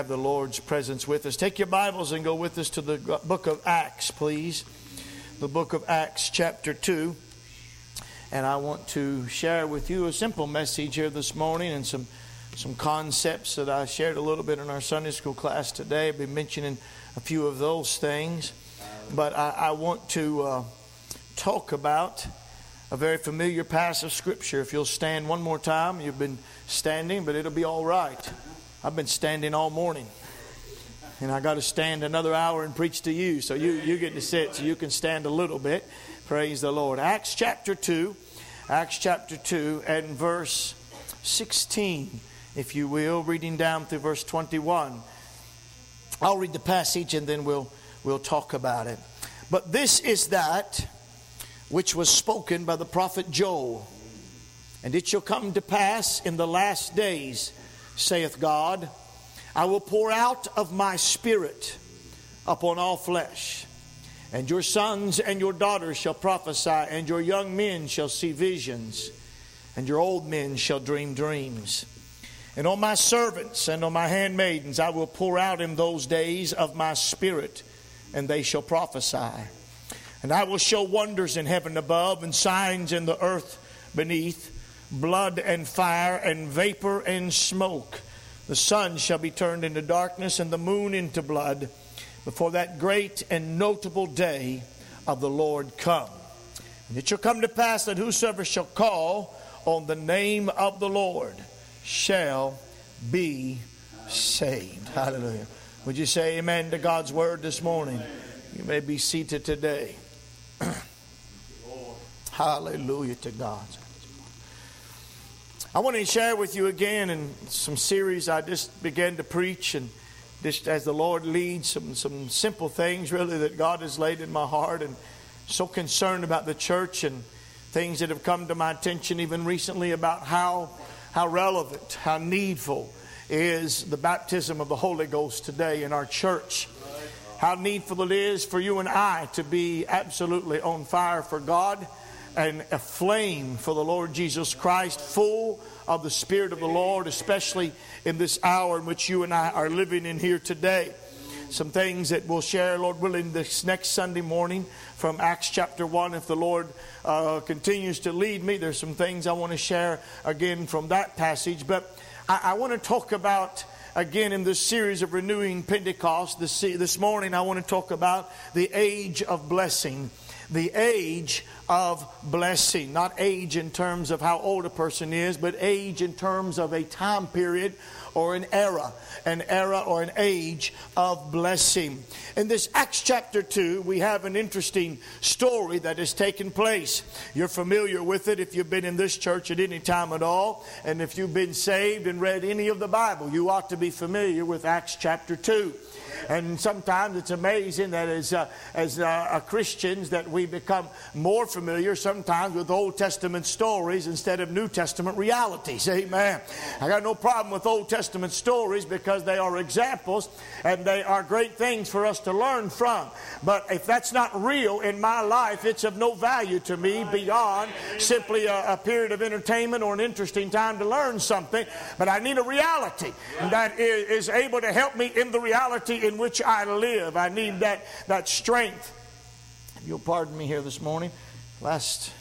have the Lord's presence with us. Take your Bibles and go with us to the book of Acts, please. The book of Acts, chapter 2. And I want to share with you a simple message here this morning and some concepts that I shared a little bit in our Sunday school class today. I've been mentioning a few of those things. But I want to talk about a very familiar passage of Scripture. If you'll stand one more time. You've been standing, but it'll be all right. I've been standing all morning. And I got to stand another hour and preach to you. So you get to sit so you can stand a little bit. Praise the Lord. Acts chapter 2. Acts chapter 2 and verse 16, if you will. Reading down through verse 21. I'll read the passage and then we'll talk about it. But this is that which was spoken by the prophet Joel. And it shall come to pass in the last days, saith God, I will pour out of my Spirit upon all flesh. And your sons and your daughters shall prophesy, and your young men shall see visions, and your old men shall dream dreams. And on my servants and on my handmaidens I will pour out in those days of my Spirit, and they shall prophesy. And I will show wonders in heaven above, and signs in the earth beneath, blood and fire and vapor and smoke. The sun shall be turned into darkness and the moon into blood before that great and notable day of the Lord come. And it shall come to pass that whosoever shall call on the name of the Lord shall be saved. Hallelujah. Would you say amen to God's word this morning? You may be seated today. Hallelujah to God. I want to share with you again in some series I just began to preach, and just as the Lord leads, some simple things really that God has laid in my heart, and so concerned about the church and things that have come to my attention even recently about how relevant, how needful is the baptism of the Holy Ghost today in our church. How needful it is for you and I to be absolutely on fire for God and aflame for the Lord Jesus Christ, full of the Spirit of the Lord, especially in this hour in which you and I are living in here today. Some things that we'll share, Lord willing, this next Sunday morning from Acts chapter 1. If the Lord continues to lead me, there's some things I want to share again from that passage. But I want to talk about, again, in this series of Renewing Pentecost, this morning I want to talk about the age of blessing. The age of blessing. Not age in terms of how old a person is, but age in terms of a time period or an era or an age of blessing. In this Acts chapter 2, we have an interesting story that has taken place. You're familiar with it if you've been in this church at any time at all. And if you've been saved and read any of the Bible, you ought to be familiar with Acts chapter 2. And sometimes it's amazing that as Christians that we become more familiar sometimes with Old Testament stories instead of New Testament realities. Amen. I got no problem with Old Testament stories because they are examples and they are great things for us to learn from. But if that's not real in my life, it's of no value to me beyond simply a period of entertainment or an interesting time to learn something. But I need a reality that is able to help me in the reality in which I live. I need that strength. If you'll pardon me here this morning. Last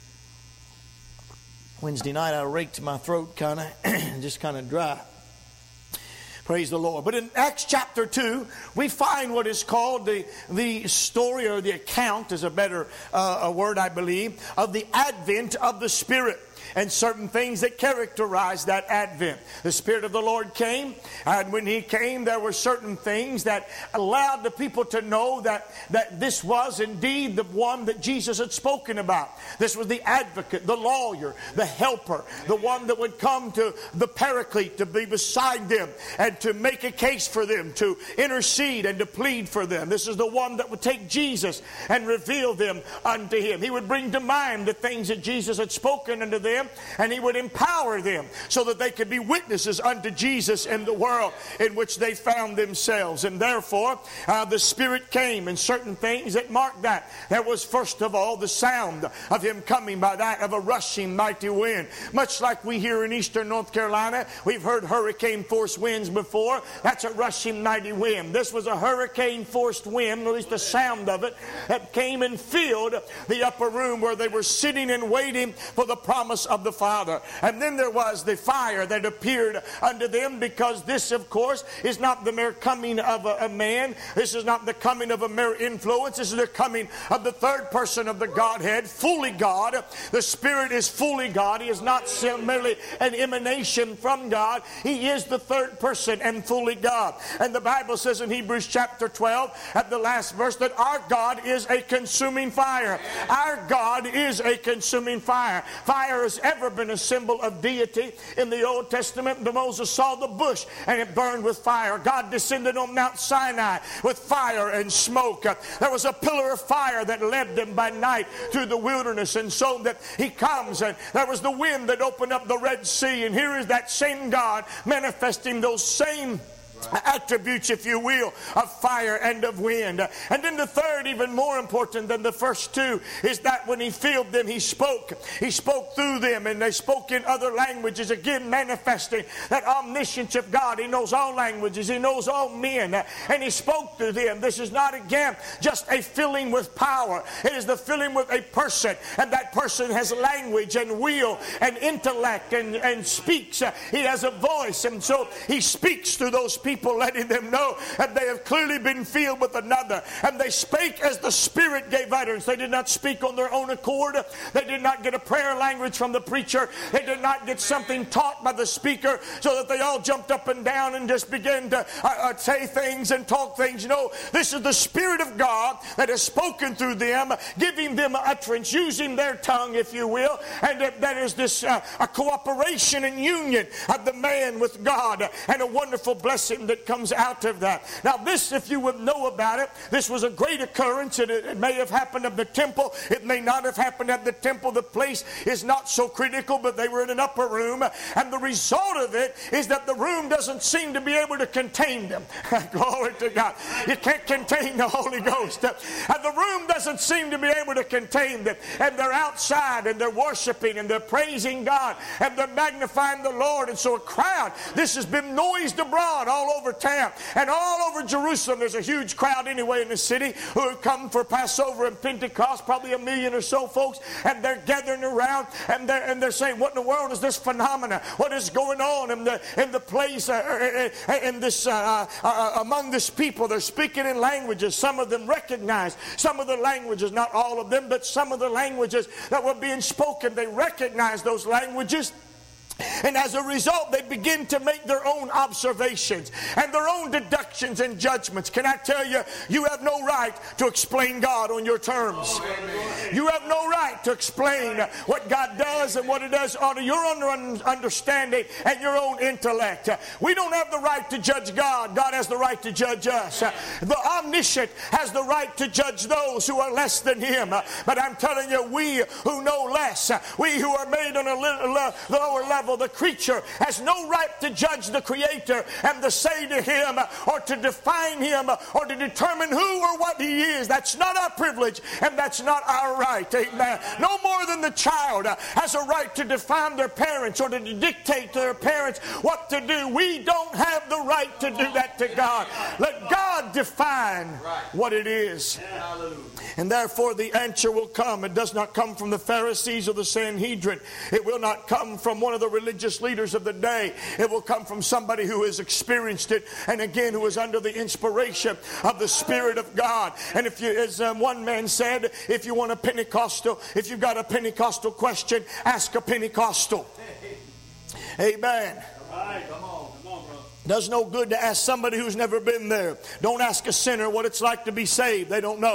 Wednesday night I raked my throat kind of dry. Praise the Lord. But in Acts chapter 2, we find what is called the story, or the account is a better a word, I believe, of the advent of the Spirit. And certain things that characterize that advent. The Spirit of the Lord came, and when He came, there were certain things that allowed the people to know that this was indeed the one that Jesus had spoken about. This was the advocate, the lawyer, the helper, the one that would come to the paraclete to be beside them and to make a case for them, to intercede and to plead for them. This is the one that would take Jesus and reveal them unto Him. He would bring to mind the things that Jesus had spoken unto them them, and He would empower them so that they could be witnesses unto Jesus in the world in which they found themselves. And therefore, the Spirit came, and certain things that marked that. There was, first of all, the sound of Him coming by that of a rushing mighty wind. Much like we here in eastern North Carolina, we've heard hurricane force winds before. That's a rushing mighty wind. This was a hurricane forced wind, at least the sound of it, that came and filled the upper room where they were sitting and waiting for the promise of the Father. And then there was the fire that appeared unto them, because this, of course, is not the mere coming of a man. This is not the coming of a mere influence. This is the coming of the third person of the Godhead, fully God. The Spirit is fully God. He is not merely an emanation from God. He is the third person and fully God. And the Bible says in Hebrews chapter 12, at the last verse, that our God is a consuming fire. Our God is a consuming fire. Fire has ever been a symbol of deity. In the Old Testament, Moses saw the bush and it burned with fire. God descended on Mount Sinai with fire and smoke. There was a pillar of fire that led them by night through the wilderness, and so that He comes, and there was the wind that opened up the Red Sea, and here is that same God manifesting those same attributes, if you will, of fire and of wind. And then the third, even more important than the first two, is that when He filled them, He spoke. He spoke through them, and they spoke in other languages, again manifesting that omniscience of God. He knows all languages. He knows all men, and He spoke to them. This is not, again, just a filling with power. It is the filling with a person, and that person has language and will and intellect and speaks. He has a voice, and so He speaks through those people, letting them know that they have clearly been filled with another. And they spake as the Spirit gave utterance. They did not speak on their own accord. They did not get a prayer language from the preacher. They did not get something taught by the speaker so that they all jumped up and down and just began to say things and talk things. No, this is the Spirit of God that has spoken through them, giving them utterance, using their tongue, if you will. And that is this a cooperation and union of the man with God, and a wonderful blessing that comes out of that. Now this, if you would know about it, this was a great occurrence. It may have happened at the temple. It may not have happened at the temple. The place is not so critical, but they were in an upper room, and the result of it is that the room doesn't seem to be able to contain them. Glory to God. You can't contain the Holy Ghost. And the room doesn't seem to be able to contain them. And they're outside, and they're worshiping, and they're praising God, and they're magnifying the Lord. And so a crowd, this has been noised abroad all over town and all over Jerusalem. There's a huge crowd anyway in the city who have come for Passover and Pentecost, probably 1 million or so folks, and they're gathering around, and they're saying, what in the world is this phenomena? What is going on in the place in this among this people? They're speaking in languages. Some of them recognized some of the languages, not all of them, but some of the languages that were being spoken. They recognized those languages. And as a result, they begin to make their own observations and their own deductions and judgments. Can I tell you, you have no right to explain God on your terms. You have no right to explain what God does and what it does under your own understanding and your own intellect. We don't have the right to judge God. God has the right to judge us. The omniscient has the right to judge those who are less than Him. But I'm telling you, we who know less, we who are made on a lower level, the creature has no right to judge the Creator and to say to Him or to define Him or to determine who or what He is. That's not our privilege, and that's not our right. Amen. No more than the child has a right to define their parents or to dictate to their parents what to do. We don't have the right to do that to God. Let God define what it is. And therefore the answer will come. It does not come from the Pharisees or the Sanhedrin. It will not come from one of the religious leaders of the day. It will come from somebody who has experienced it, and again who is under the inspiration of the Spirit of God. And if you, as one man said, if you want a Pentecostal, if you've got a Pentecostal question, ask a Pentecostal. Amen. All right, come on, bro. Does no good to ask somebody who's never been there. Don't ask a sinner what it's like to be saved. They don't know.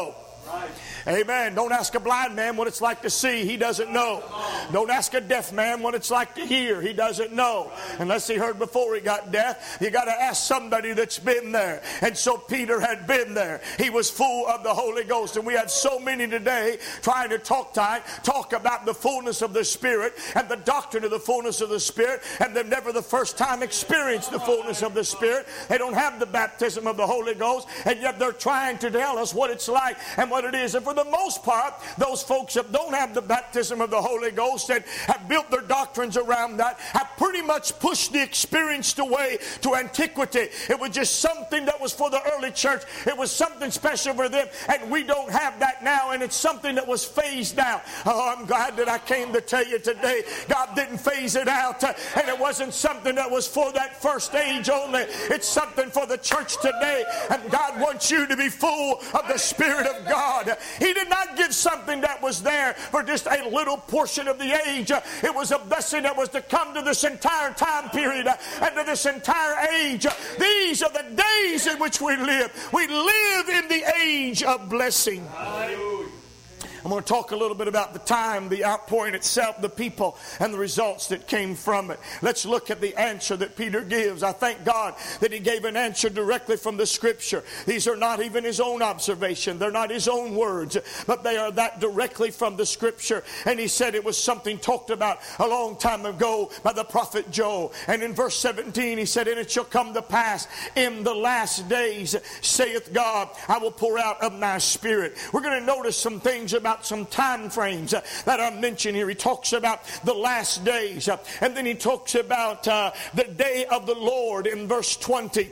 Amen. Don't ask a blind man what it's like to see. He doesn't know. Don't ask a deaf man what it's like to hear. He doesn't know. Unless he heard before he got deaf. You got to ask somebody that's been there. And so Peter had been there. He was full of the Holy Ghost. And we have so many today trying to talk about the fullness of the Spirit and the doctrine of the fullness of the Spirit. And they've never the first time experienced the fullness of the Spirit. They don't have the baptism of the Holy Ghost. And yet they're trying to tell us what it's like and what it is. And for the most part, those folks that don't have the baptism of the Holy Ghost and have built their doctrines around that have pretty much pushed the experience away to antiquity. It was just something that was for the early church. It was something special for them, and we don't have that now, and it's something that was phased out. Oh, I'm glad that I came to tell you today God didn't phase it out, and it wasn't something that was for that first age only. It's something for the church today, and God wants you to be full of the Spirit of God. He did not give something that was there for just a little portion of the age. It was a blessing that was to come to this entire time period and to this entire age. These are the days in which we live. We live in the age of blessing. Hallelujah. I'm going to talk a little bit about the time, the outpouring itself, the people, and the results that came from it. Let's look at the answer that Peter gives. I thank God that he gave an answer directly from the Scripture. These are not even his own observation. They're not his own words, but they are that directly from the Scripture. And he said it was something talked about a long time ago by the prophet Joel. And in verse 17 he said, "And it shall come to pass in the last days, saith God, I will pour out of my Spirit." We're going to notice some things about some time frames that are mentioned here. He talks about the last days, and then he talks about the day of the Lord in verse 20.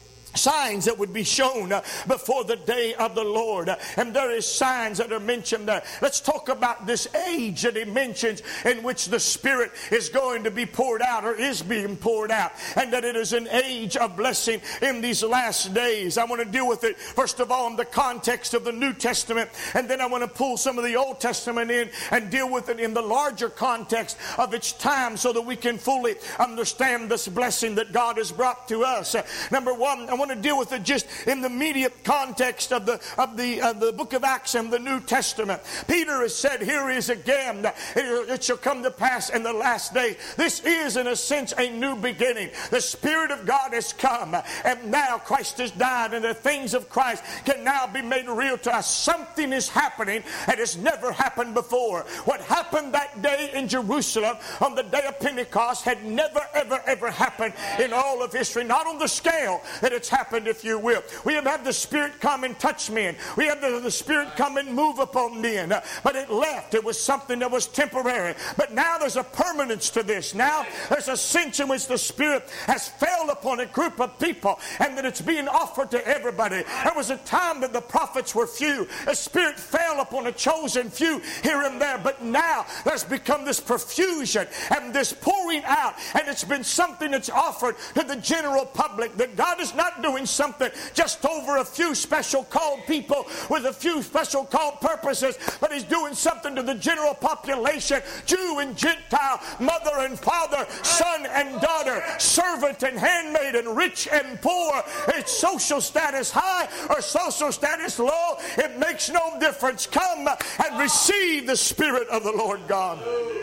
Signs that would be shown before the day of the Lord. And there is signs that are mentioned there. Let's talk about this age that he mentions in which the Spirit is going to be poured out or is being poured out. And that it is an age of blessing in these last days. I want to deal with it first of all in the context of the New Testament. And then I want to pull some of the Old Testament in and deal with it in the larger context of its time so that we can fully understand this blessing that God has brought to us. Number one, I want to deal with it just in the immediate context of the book of Acts and the New Testament. Peter has said, here is again, it shall come to pass in the last day. This is in a sense a new beginning. The Spirit of God has come, and now Christ has died, and the things of Christ can now be made real to us. Something is happening that has never happened before. What happened that day in Jerusalem on the day of Pentecost had never ever happened in all of history. Not on the scale that it's happened, if you will. We have had the Spirit come and touch men. We have the Spirit come and move upon men. But it left. It was something that was temporary. But now there's a permanence to this. Now there's a sense in which the Spirit has fell upon a group of people and that it's being offered to everybody. There was a time that the prophets were few. The Spirit fell upon a chosen few here and there. But now there's become this profusion and this pouring out. And it's been something that's offered to the general public. That God is not doing something just over a few special called people with a few special called purposes, but he's doing something to the general population, Jew and Gentile, mother and father, son and daughter, servant and handmaid, and rich and poor. It's social status high or social status low, it makes no difference. Come and receive the Spirit of the Lord God.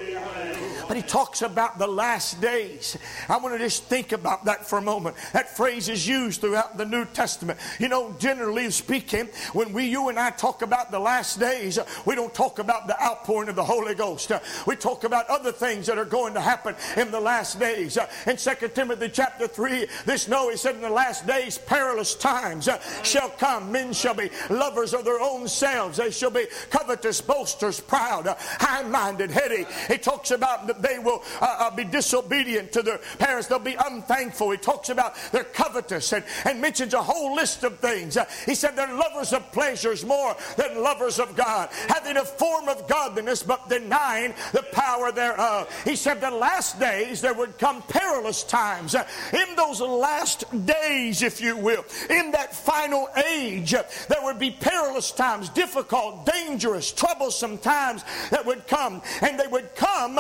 But he talks about the last days. I want to just think about that for a moment. That phrase is used throughout the New Testament. You know, generally speaking, when you and I talk about the last days, we don't talk about the outpouring of the Holy Ghost. We talk about other things that are going to happen in the last days. In 2 Timothy chapter 3, he said, in the last days, perilous times shall come. Men shall be lovers of their own selves. They shall be covetous, boasters, proud, high-minded, heady. He talks about that they will be disobedient to their parents. They'll be unthankful. He talks about they're covetous and mentions a whole list of things. He said they're lovers of pleasures more than lovers of God, having a form of godliness but denying the power thereof. He said the last days there would come perilous times. In those last days, if you will, in that final age, there would be perilous times, difficult, dangerous, troublesome times that would come. And they would come because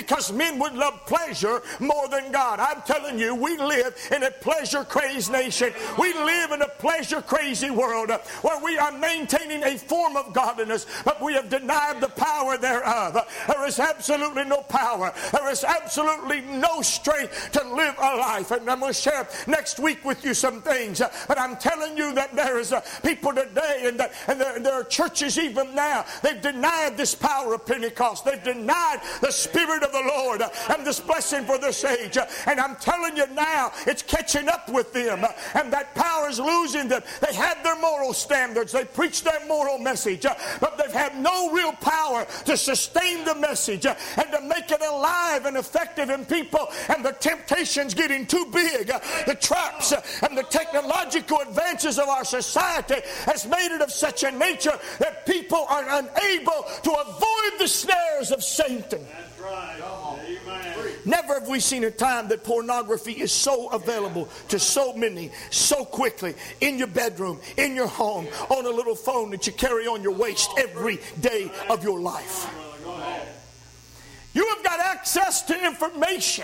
because men would love pleasure more than God. I'm telling you, we live in a pleasure-crazed nation. We live in a pleasure-crazy world where we are maintaining a form of godliness, but we have denied the power thereof. There is absolutely no power. There is absolutely no strength to live a life. And I'm going to share next week with you some things. But I'm telling you that there is people today, and there are churches even now, they've denied this power of Pentecost. They've denied the Spirit of the Lord and this blessing for this age. And I'm telling you now, it's catching up with them. And that power is losing them. They had their moral standards. They preached their moral message. But they've had no real power to sustain the message and to make it alive and effective in people. And the temptation's getting too big. The traps and the technological advances of our society has made it of such a nature that people are unable to avoid the snares of Satan. That's right. Amen. Never have we seen a time that pornography is so available to so many, so quickly, in your bedroom, in your home, on a little phone that you carry on your waist every day of your life. You have got access to information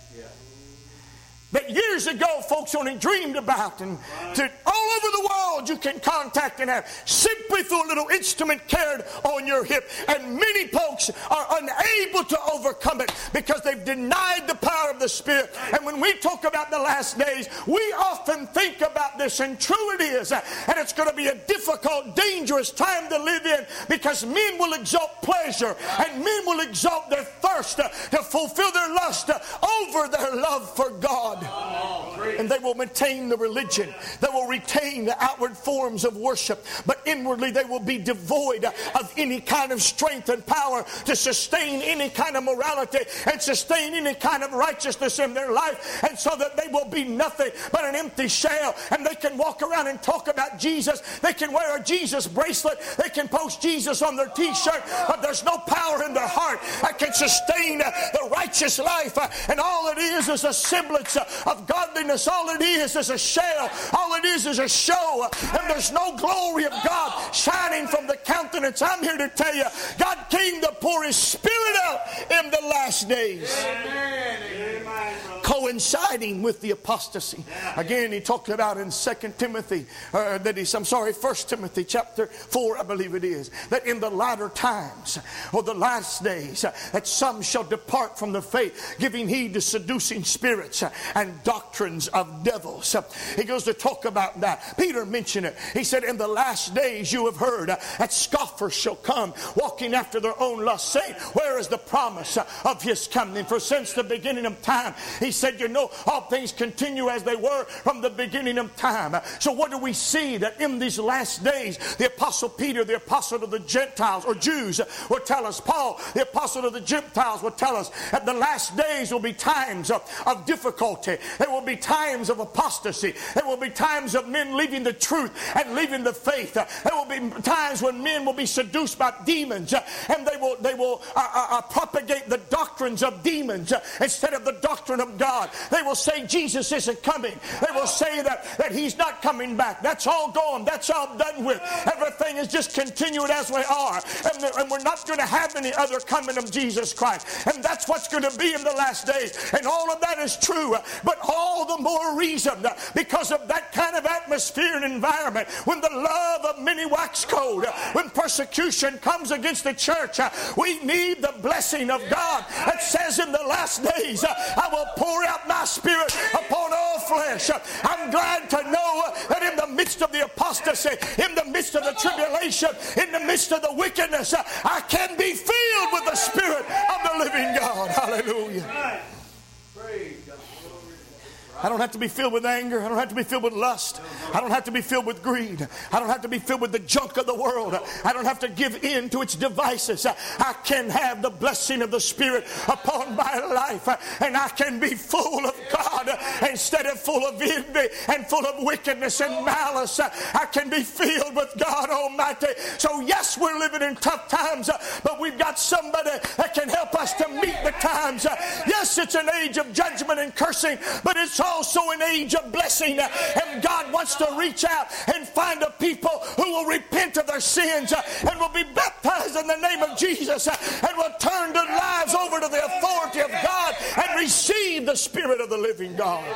that years ago folks only dreamed about, and all over the world you can contact and have simply through a little instrument carried on your hip. And many folks are unable to overcome it because they've denied the power of the Spirit. And when we talk about the last days, we often think about this, and true it is, and it's going to be a difficult, dangerous time to live in, because men will exalt pleasure and men will exalt their thirst to fulfill their lust over their love for God. And they will maintain the religion. They will retain the outward forms of worship, but inwardly they will be devoid of any kind of strength and power to sustain any kind of morality and sustain any kind of righteousness in their life. And so that they will be nothing but an empty shell. And they can walk around and talk about Jesus. They can wear a Jesus bracelet. They can post Jesus on their t-shirt, but there's no power in their heart that can sustain the righteous life. And all it is a semblance of godliness. All it is a shell. All it is a show. And there's no glory of God shining from the countenance. I'm here to tell you, God came to pour His Spirit out in the last days. Amen. Coinciding with the apostasy. Again, he talked about in 1 Timothy chapter 4, I believe it is, that in the latter times, or the last days, that some shall depart from the faith, giving heed to seducing spirits and doctrines of devils. He goes to talk about that. Peter mentioned it. He said, in the last days you have heard that scoffers shall come, walking after their own lust, saying, where is the promise of His coming? For since the beginning of time, he said, all things continue as they were from the beginning of time. So what do we see? That in these last days, the Apostle Peter, the apostle of the Gentiles or Jews, will tell us, Paul, the apostle of the Gentiles, will tell us that the last days will be times of difficulty. There will be times of apostasy. There will be times of men leaving the truth and leaving the faith. There will be times when men will be seduced by demons, and they will propagate the doctrines of demons instead of the doctrine of God. They will say Jesus isn't coming. They will say that He's not coming back. That's all gone. That's all done with. Everything is just continuing as we are. And we're not going to have any other coming of Jesus Christ. And that's what's going to be in the last days. And all of that is true. But all the more reason, because of that kind of atmosphere and environment, when the love of many wax cold, when persecution comes against the church, we need the blessing of God that says in the last days, I will pour out my Spirit upon all flesh. I'm glad to know that in the midst of the apostasy, in the midst of the tribulation, in the midst of the wickedness, I can be filled with the Spirit of the living God. Hallelujah. I don't have to be filled with anger. I don't have to be filled with lust. I don't have to be filled with greed. I don't have to be filled with the junk of the world. I don't have to give in to its devices. I can have the blessing of the Spirit upon my life, and I can be full of God instead of full of envy and full of wickedness and malice. I can be filled with God Almighty. So yes, we're living in tough times, but we've got somebody that can help us to meet the times. Yes, it's an age of judgment and cursing, but it's also an age of blessing, and God wants to reach out and find a people who will repent of their sins and will be baptized in the name of Jesus and will turn their lives over to the authority receive the Spirit of the living God.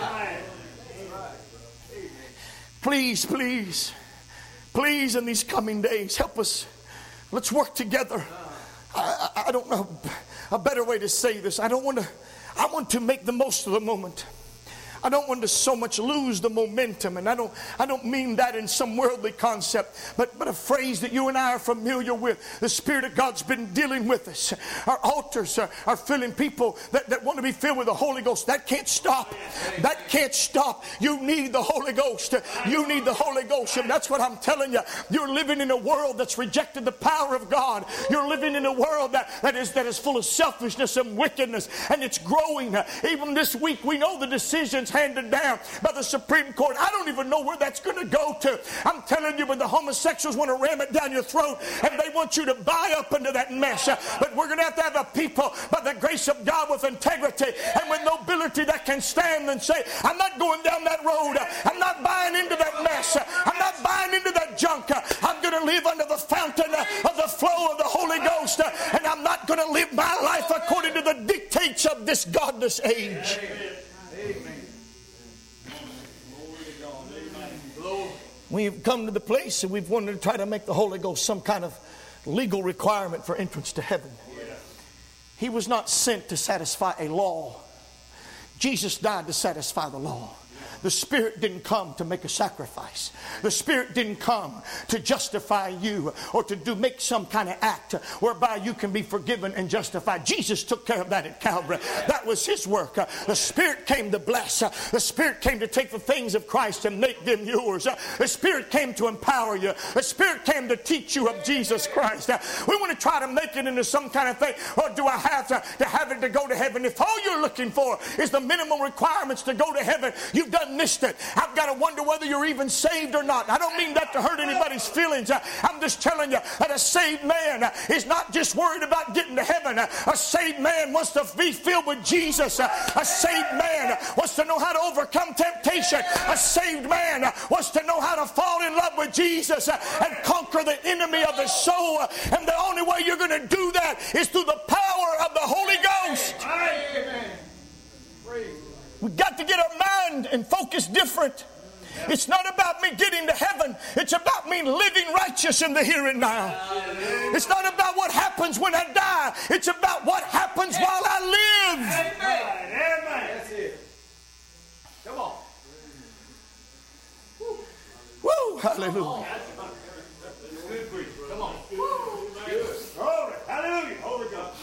Please, please, please, in these coming days, help us. Let's work together. I don't know a better way to say this. I want to make the most of the moment. I don't want to so much lose the momentum, and I don't mean that in some worldly concept, but a phrase that you and I are familiar with. The Spirit of God's been dealing with us. Our altars are filling people that want to be filled with the Holy Ghost. That can't stop. That can't stop. You need the Holy Ghost. You need the Holy Ghost, and that's what I'm telling you. You're living in a world that's rejected the power of God. You're living in a world that is full of selfishness and wickedness, and it's growing. Even this week, we know the decisions handed down by the Supreme Court. I don't even know where that's going to go to. I'm telling you, when the homosexuals want to ram it down your throat and they want you to buy up into that mess. But we're going to have a people by the grace of God with integrity and with nobility that can stand and say, I'm not going down that road. I'm not buying into that mess. I'm not buying into that junk. I'm going to live under the fountain of the flow of the Holy Ghost, and I'm not going to live my life according to the dictates of this godless age. Amen. We've come to the place and we've wanted to try to make the Holy Ghost some kind of legal requirement for entrance to heaven. He was not sent to satisfy a law. Jesus died to satisfy the law. The Spirit didn't come to make a sacrifice. The Spirit didn't come to justify you or to make some kind of act whereby you can be forgiven and justified. Jesus took care of that at Calvary. That was His work. The Spirit came to bless. The Spirit came to take the things of Christ and make them yours. The Spirit came to empower you. The Spirit came to teach you of Jesus Christ. We want to try to make it into some kind of thing. Or do I have to have it to go to heaven? If all you're looking for is the minimum requirements to go to heaven, you've done missed it. I've got to wonder whether you're even saved or not. I don't mean that to hurt anybody's feelings. I'm just telling you that a saved man is not just worried about getting to heaven. A saved man wants to be filled with Jesus. A saved man wants to know how to overcome temptation. A saved man wants to know how to fall in love with Jesus and conquer the enemy of his soul. And the only way you're going to do that is through the power of the Holy Ghost. Amen. We've got to get our mind and focus different. It's not about me getting to heaven. It's about me living righteous in the here and now. It's not about what happens when I die. It's about what happens while I live. Amen. That's it. Come on. Woo, hallelujah. Come on. Hallelujah. Holy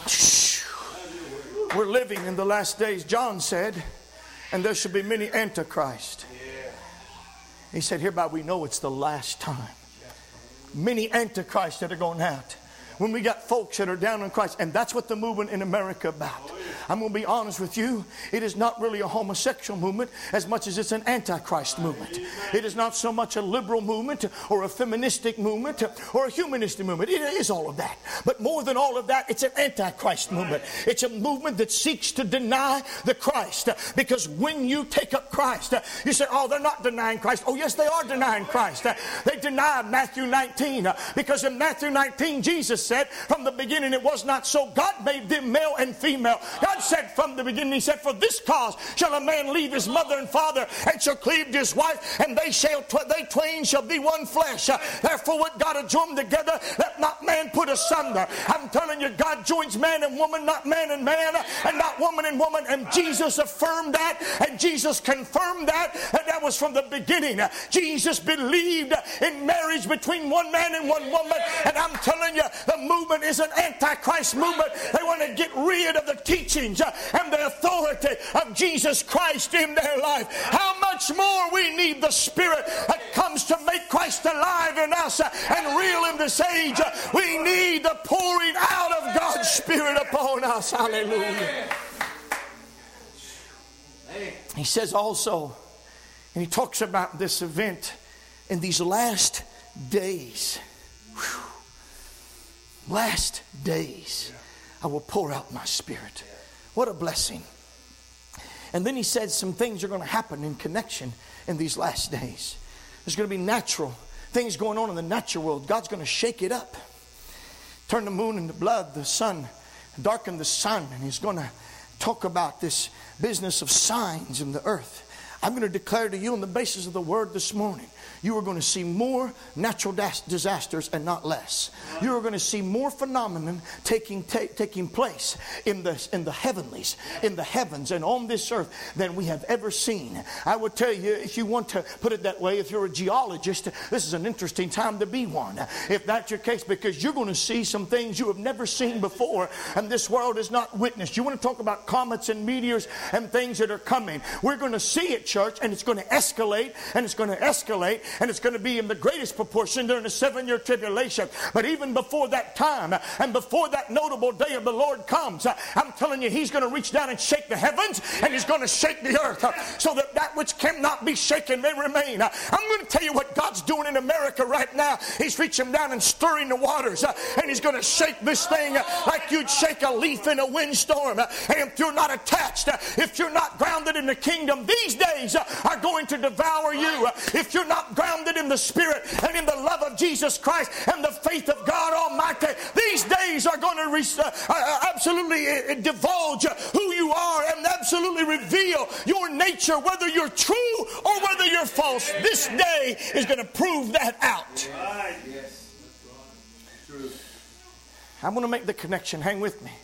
God. We're living in the last days, John said, and there shall be many antichrists. He said, hereby we know it's the last time. Many antichrists that are going out. When we got folks that are down on Christ, and that's what the movement in America about. I'm going to be honest with you. It is not really a homosexual movement as much as it's an antichrist movement. It is not so much a liberal movement or a feministic movement or a humanistic movement. It is all of that. But more than all of that, it's an antichrist movement. It's a movement that seeks to deny the Christ. Because when you take up Christ, you say, oh, they're not denying Christ. Oh, yes, they are denying Christ. They denied Matthew 19. Because in Matthew 19, Jesus said, from the beginning it was not so. God made them male and female. God said from the beginning, He said, for this cause shall a man leave his mother and father and shall cleave to his wife, and they twain shall be one flesh. Therefore what God hath joined together, let not man put asunder. I'm telling you, God joins man and woman, not man and man, and not woman and woman. And Jesus affirmed that, and Jesus confirmed that, and that was from the beginning. Jesus believed in marriage between one man and one woman, and I'm telling you, the movement is an antichrist movement. They want to get rid of the teachings and the authority of Jesus Christ in their life. How much more we need the Spirit that comes to make Christ alive in us and real in this age. We need the pouring out of God's Spirit upon us. Hallelujah. He says also, and he talks about this event in these last days. Last days, I will pour out my Spirit. What a blessing. And then he said some things are going to happen in connection in these last days. There's going to be natural things going on in the natural world. God's going to shake it up. Turn the moon into blood, the sun, darken the sun. And He's going to talk about this business of signs in the earth. I'm going to declare to you on the basis of the word this morning, you are going to see more natural disasters and not less. You are going to see more phenomenon taking place in the heavenlies, in the heavens and on this earth than we have ever seen. I would tell you, if you want to put it that way, if you're a geologist, this is an interesting time to be one. If that's your case, because you're going to see some things you have never seen before and this world has not witnessed. You want to talk about comets and meteors and things that are coming. We're going to see it, church, and it's going to escalate, and it's going to escalate, and it's going to be in the greatest proportion during the 7-year tribulation. But even before that time and before that notable day of the Lord comes, I'm telling you, He's going to reach down and shake the heavens, and He's going to shake the earth, so that which cannot be shaken may remain. I'm going to tell you what God's doing in America right now. He's reaching down and stirring the waters, and He's going to shake this thing like you'd shake a leaf in a windstorm. And if you're not attached, if you're not grounded in the kingdom, these days are going to devour you. If you're not grounded in the Spirit and in the love of Jesus Christ and the faith of God Almighty, these days are going to absolutely divulge who you are and absolutely reveal your nature, whether you're true or whether you're false. This day is going to prove that out. I'm going to make the connection. Hang with me.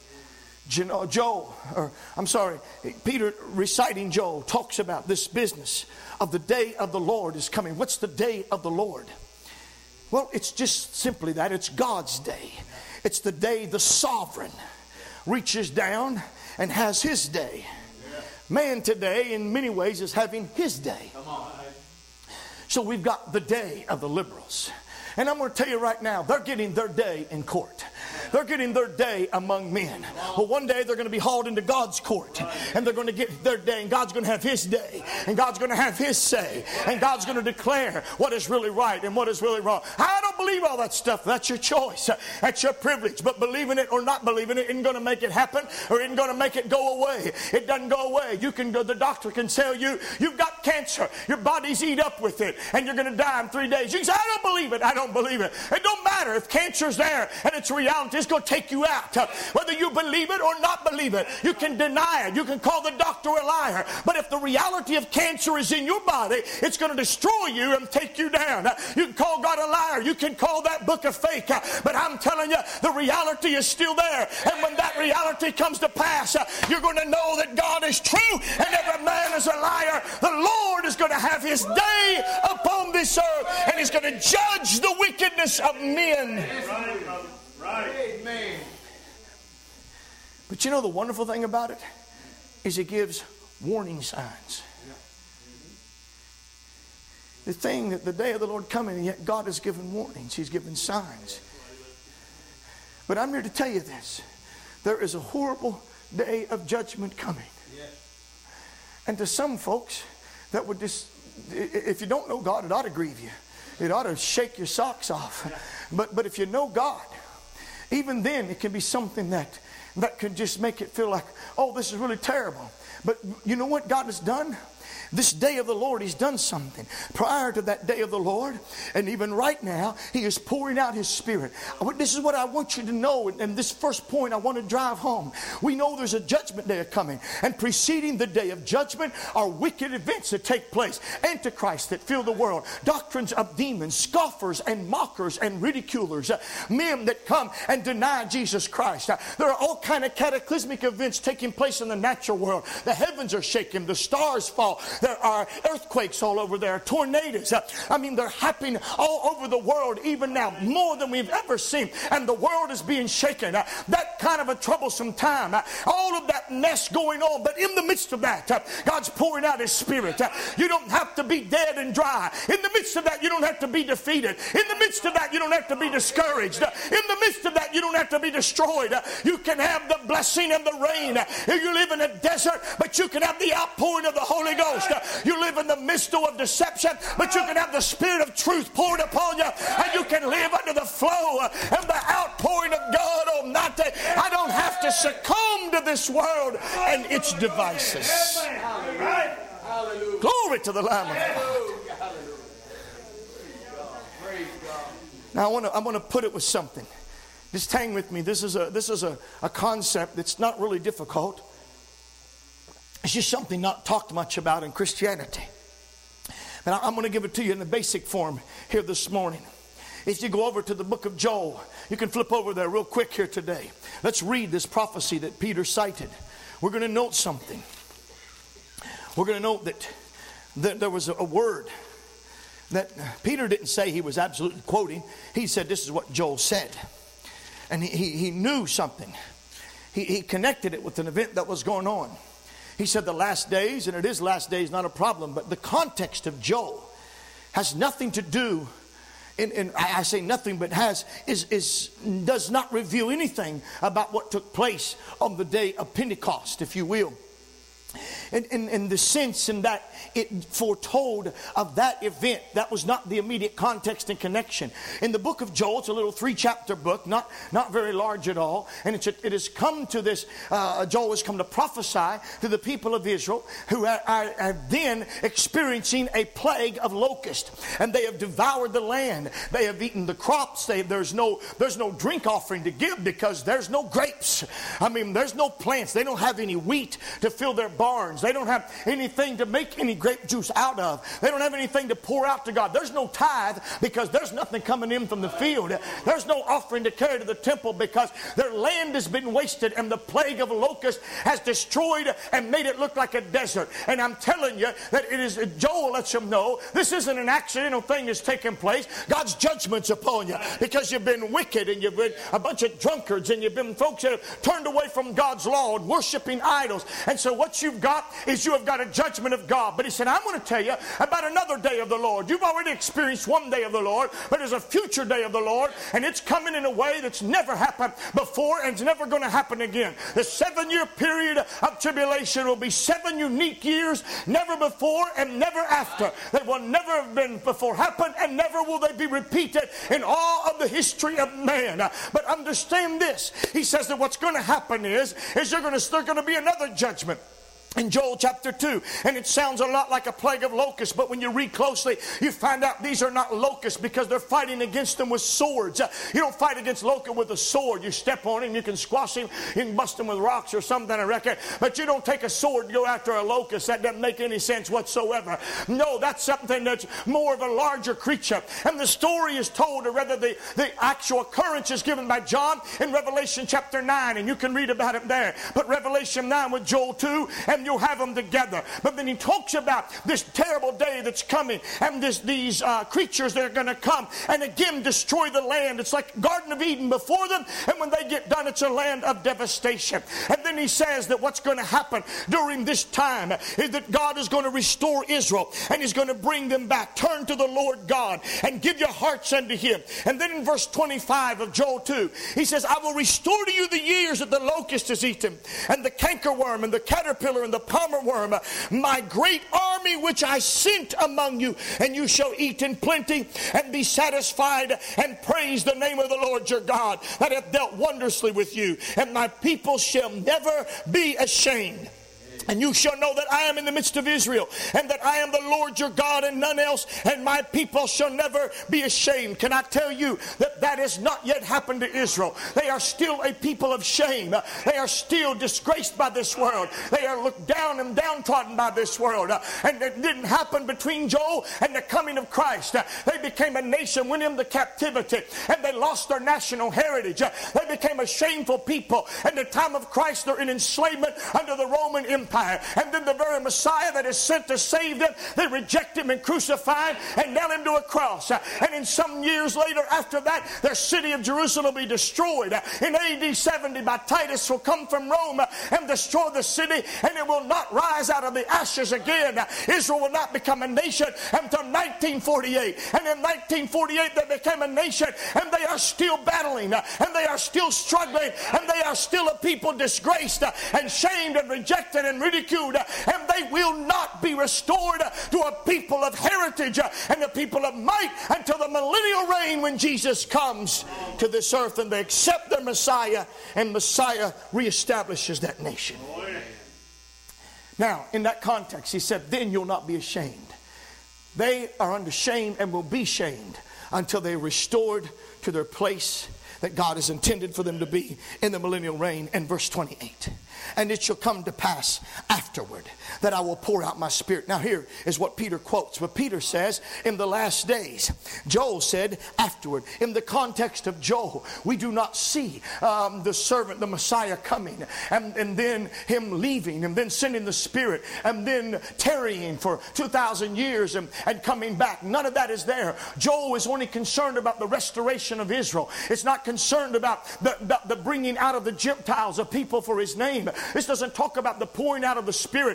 Peter reciting Joel talks about this business of the day of the Lord is coming. What's the day of the Lord? Well, it's just simply that. It's God's day. It's the day the sovereign reaches down and has His day. Man today, in many ways, is having his day. So we've got the day of the liberals. And I'm going to tell you right now, they're getting their day in court. They're getting their day among men. Well, one day they're going to be hauled into God's court. And they're going to get their day. And God's going to have His day. And God's going to have His say. And God's going to declare what is really right and what is really wrong. I don't believe all that stuff. That's your choice. That's your privilege. But believing it or not believing it isn't going to make it happen or isn't going to make it go away. It doesn't go away. You can go, the doctor can tell you, you've got cancer. Your body's eat up with it. And you're going to die in 3 days. You can say, I don't believe it. I don't believe it. It don't matter if cancer's there and it's reality. It's going to take you out. Whether you believe it or not believe it, you can deny it. You can call the doctor a liar. But if the reality of cancer is in your body, it's going to destroy you and take you down. You can call God a liar. You can call that book a fake. But I'm telling you, the reality is still there. And when that reality comes to pass, you're going to know that God is true and every man is a liar. The Lord is going to have His day upon this earth, and He's going to judge the wickedness of men. Right. Amen. But you know the wonderful thing about it is He gives warning signs. The thing that the day of the Lord coming, and yet God has given warnings. He's given signs. But I'm here to tell you this. There is a horrible day of judgment coming. And to some folks, that would just, if you don't know God, it ought to grieve you. It ought to shake your socks off. But if you know God, even then it can be something that could just make it feel like, oh, this is really terrible. But you know what God has done? This day of the Lord, He's done something. Prior to that day of the Lord, and even right now, He is pouring out His Spirit. This is what I want you to know, and this first point I want to drive home. We know there's a judgment day coming, and preceding the day of judgment are wicked events that take place. Antichrists that fill the world, doctrines of demons, scoffers and mockers and ridiculers, men that come and deny Jesus Christ. There are all kind of cataclysmic events taking place in the natural world. The heavens are shaking, the stars fall. There are earthquakes all over there, tornadoes. They're happening all over the world, even now, more than we've ever seen. And the world is being shaken. That kind of a troublesome time. All of that mess going on. But in the midst of that, God's pouring out His Spirit. You don't have to be dead and dry. In the midst of that, you don't have to be defeated. In the midst of that, you don't have to be discouraged. In the midst of that, you don't have to be destroyed. You can have the blessing and the rain. You live in a desert, but you can have the outpouring of the Holy Ghost. You live in the midst of deception, but you can have the Spirit of truth poured upon you, and you can live under the flow and the outpouring of God Almighty. I don't have to succumb to this world and its devices. Glory to the Lamb of God. Now I want to put it with something. Just hang with me. This is a concept that's not really difficult. It's just something not talked much about in Christianity. But I'm going to give it to you in the basic form here this morning. If you go over to the book of Joel, you can flip over there real quick here today. Let's read this prophecy that Peter cited. We're going to note something. We're going to note that there was a word that Peter didn't say he was absolutely quoting. He said this is what Joel said. And he knew something. He connected it with an event that was going on. He said the last days, and it is last days, not a problem, but the context of Joel has nothing to do, and I say nothing, but does not reveal anything about what took place on the day of Pentecost, if you will. In the sense in that it foretold of that event. That was not the immediate context and connection. In the book of Joel, it's a little 3-chapter book, not very large at all. And it has come to this, Joel has come to prophesy to the people of Israel who are then experiencing a plague of locusts. And they have devoured the land. They have eaten the crops. There's no drink offering to give because there's no grapes. I mean, there's no plants. They don't have any wheat to fill their barns. They don't have anything to make any grape juice out of. They don't have anything to pour out to God. There's no tithe because there's nothing coming in from the field. There's no offering to carry to the temple because their land has been wasted and the plague of locusts has destroyed and made it look like a desert. And I'm telling you that it is, Joel lets them know this isn't an accidental thing that's taking place. God's judgment's upon you because you've been wicked and you've been a bunch of drunkards and you've been folks that have turned away from God's law and worshiping idols. And so what you've got is you have got a judgment of God. But he said, I'm going to tell you about another day of the Lord. You've already experienced one day of the Lord, but there's a future day of the Lord, and it's coming in a way that's never happened before and it's never going to happen again. The 7-year period of tribulation will be 7 unique years, never before and never after. They will never have been before happened, and never will they be repeated in all of the history of man. But understand this. He says that what's going to happen is there's going to be another judgment. In Joel chapter 2, and it sounds a lot like a plague of locusts, but when you read closely, you find out these are not locusts because they're fighting against them with swords. You don't fight against locusts with a sword. You step on him, you can squash him, you can bust him with rocks or something, I reckon. But you don't take a sword and go after a locust. That doesn't make any sense whatsoever. No, that's something that's more of a larger creature. And the story is told, or rather the actual occurrence is given by John in Revelation chapter 9, and you can read about it there. But Revelation 9 with Joel 2, and you'll have them together. But then he talks about this terrible day that's coming and these creatures that are going to come and again destroy the land. It's like Garden of Eden before them, and when they get done, it's a land of devastation. And then he says that what's going to happen during this time is that God is going to restore Israel and he's going to bring them back. Turn to the Lord God and give your hearts unto him. And then in verse 25 of Joel 2, he says, I will restore to you the years that the locust has eaten, and the cankerworm and the caterpillar and the palmer worm, my great army which I sent among you, and you shall eat in plenty and be satisfied and praise the name of the Lord your God that hath dealt wondrously with you, and my people shall never be ashamed. And you shall know that I am in the midst of Israel, and that I am the Lord your God and none else, and my people shall never be ashamed. Can I tell you that has not yet happened to Israel? They are still a people of shame. They are still disgraced by this world. They are looked down and downtrodden by this world. And it didn't happen between Joel and the coming of Christ. They became a nation, went into captivity, and they lost their national heritage. They became a shameful people. In the time of Christ, they're in enslavement under the Roman Empire. And then the very Messiah that is sent to save them, they reject him and crucify him and nail him to a cross. And in some years later after that, their city of Jerusalem will be destroyed. In AD 70 by Titus will come from Rome and destroy the city, and it will not rise out of the ashes again. Israel will not become a nation until 1948. And in 1948 they became a nation, and they are still battling, and they are still struggling, and they are still a people disgraced and shamed and rejected and ridiculed, and they will not be restored to a people of heritage and a people of might until the millennial reign when Jesus comes to this earth and they accept their Messiah, and Messiah reestablishes that nation. Now, in that context, he said, then you'll not be ashamed. They are under shame and will be shamed until they are restored to their place that God has intended for them to be in the millennial reign. And verse 28. And it shall come to pass afterward that I will pour out my Spirit. Now here is what Peter quotes. But Peter says, in the last days. Joel said, afterward. In the context of Joel, we do not see the servant, the Messiah coming. And then him leaving. And then sending the Spirit. And then tarrying for 2,000 years and coming back. None of that is there. Joel is only concerned about the restoration of Israel. It's not concerned about the bringing out of the Gentiles of people for his name. This doesn't talk about the pouring out of the Spirit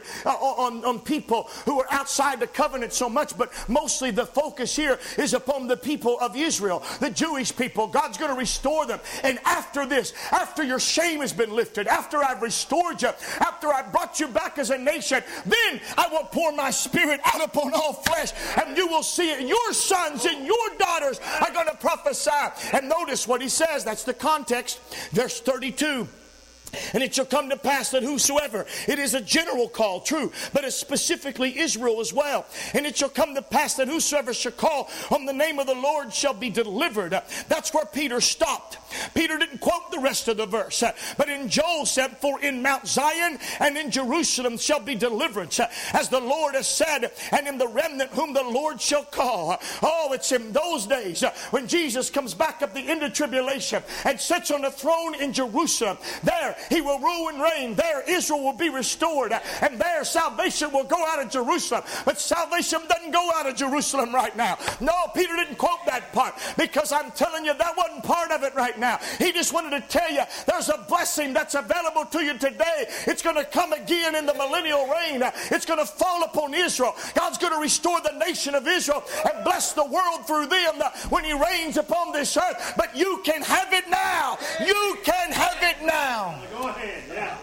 on people who are outside the covenant so much, but mostly the focus here is upon the people of Israel, the Jewish people. God's going to restore them. And after this, after your shame has been lifted, after I've restored you, after I brought you back as a nation, then I will pour my Spirit out upon all flesh, and you will see it. Your sons and your daughters are going to prophesy. And notice what he says. That's the context. Verse 32. And it shall come to pass that whosoever, it is a general call, true, but it's specifically Israel as well. And it shall come to pass that whosoever shall call on the name of the Lord shall be delivered. That's where Peter stopped. Peter didn't quote the rest of the verse. But in Joel said, for in Mount Zion and in Jerusalem shall be deliverance, as the Lord has said, and in the remnant whom the Lord shall call. Oh, it's in those days when Jesus comes back at the end of tribulation and sits on the throne in Jerusalem. There he will rule and reign. There Israel will be restored. And there salvation will go out of Jerusalem. But salvation doesn't go out of Jerusalem right now. No, Peter didn't quote that part, because I'm telling you that wasn't part of it right now. He just wanted to tell you there's a blessing that's available to you today. It's going to come again in the millennial reign. It's going to fall upon Israel. God's going to restore the nation of Israel and bless the world through them when he reigns upon this earth. But you can have it now. You can have it now. Go ahead, yeah.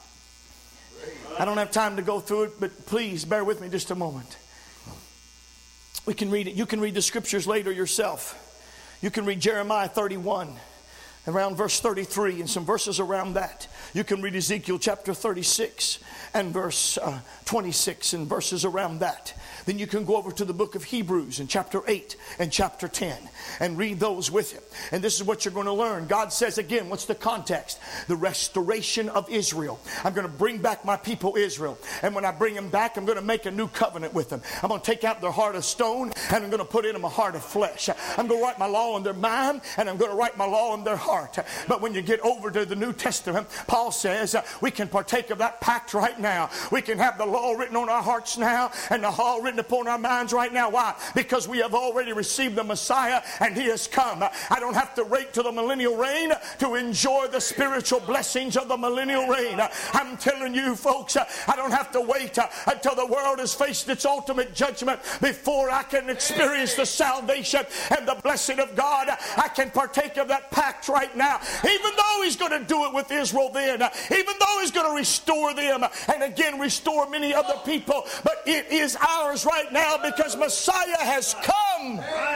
I don't have time to go through it, but please bear with me just a moment. We can read it. You can read the scriptures later yourself. You can read Jeremiah 31, around verse 33, and some verses around that. You can read Ezekiel chapter 36 and verse 26 and verses around that. Then you can go over to the book of Hebrews in chapter 8 and chapter 10 and read those with him. And this is what you're going to learn. God says again, what's the context? The restoration of Israel. I'm going to bring back my people Israel. And when I bring them back, I'm going to make a new covenant with them. I'm going to take out their heart of stone and I'm going to put in them a heart of flesh. I'm going to write my law in their mind and I'm going to write my law in their heart. But when you get over to the New Testament, Paul says we can partake of that pact right now. We can have the law written on our hearts now and the law written upon our minds right now. Why? Because we have already received the Messiah and he has come. I don't have to wait till the millennial reign to enjoy the spiritual blessings of the millennial reign. I'm telling you folks, I don't have to wait until the world has faced its ultimate judgment before I can experience the salvation and the blessing of God. I can partake of that pact right now, even though he's going to do it with Israel then, even though he's going to restore them and again restore many other people. But it is ours right now because Messiah has come.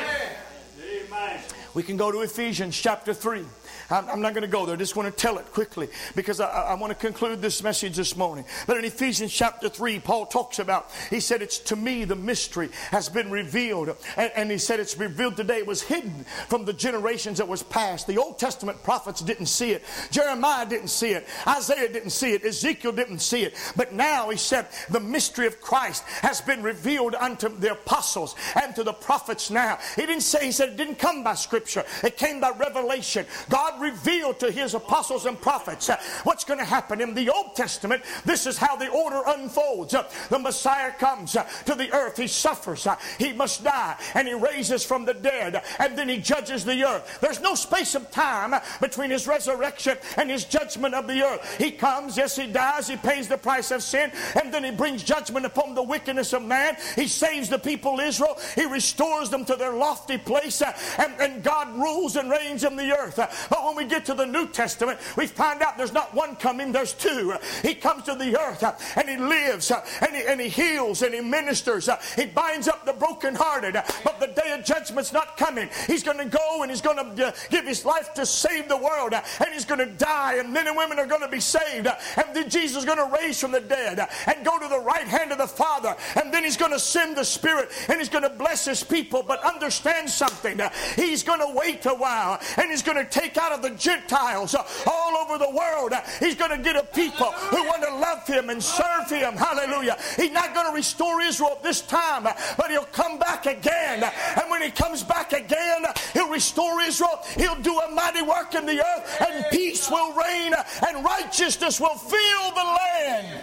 Amen. We can go to Ephesians chapter 3. I'm not going to go there. I just want to tell it quickly because I want to conclude this message this morning. But in Ephesians chapter 3, Paul talks about, he said, it's to me the mystery has been revealed. And he said it's revealed today. It was hidden from the generations that was past. The Old Testament prophets didn't see it. Jeremiah didn't see it. Isaiah didn't see it. Ezekiel didn't see it. But now he said the mystery of Christ has been revealed unto the apostles and to the prophets now. He didn't say, he said it didn't come by scripture. It came by revelation. God revealed to his apostles and prophets what's going to happen. In the Old Testament, this is how the order unfolds. The Messiah comes to the earth. He suffers. He must die. And he raises from the dead. And then he judges the earth. There's no space of time between his resurrection and his judgment of the earth. He comes. Yes, he dies. He pays the price of sin. And then he brings judgment upon the wickedness of man. He saves the people Israel. He restores them to their lofty place. And God rules and reigns in the earth. But when we get to the New Testament, we find out there's not one coming, there's two. He comes to the earth and he lives and he heals and he ministers. He binds up the brokenhearted. But the day of judgment's not coming. He's going to go and he's going to give his life to save the world. And he's going to die and men and women are going to be saved. And then Jesus is going to raise from the dead and go to the right hand of the Father. And then he's going to send the Spirit and he's going to bless his people. But understand something. He's going to wait a while and he's going to take out of the Gentiles all over the world. He's going to get a people who want to love Him and serve Him. Hallelujah. He's not going to restore Israel at this time, but He'll come back again. And when He comes back again, He'll restore Israel. He'll do a mighty work in the earth, and peace will reign, and righteousness will fill the land.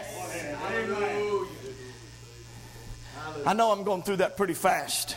I know I'm going through that pretty fast.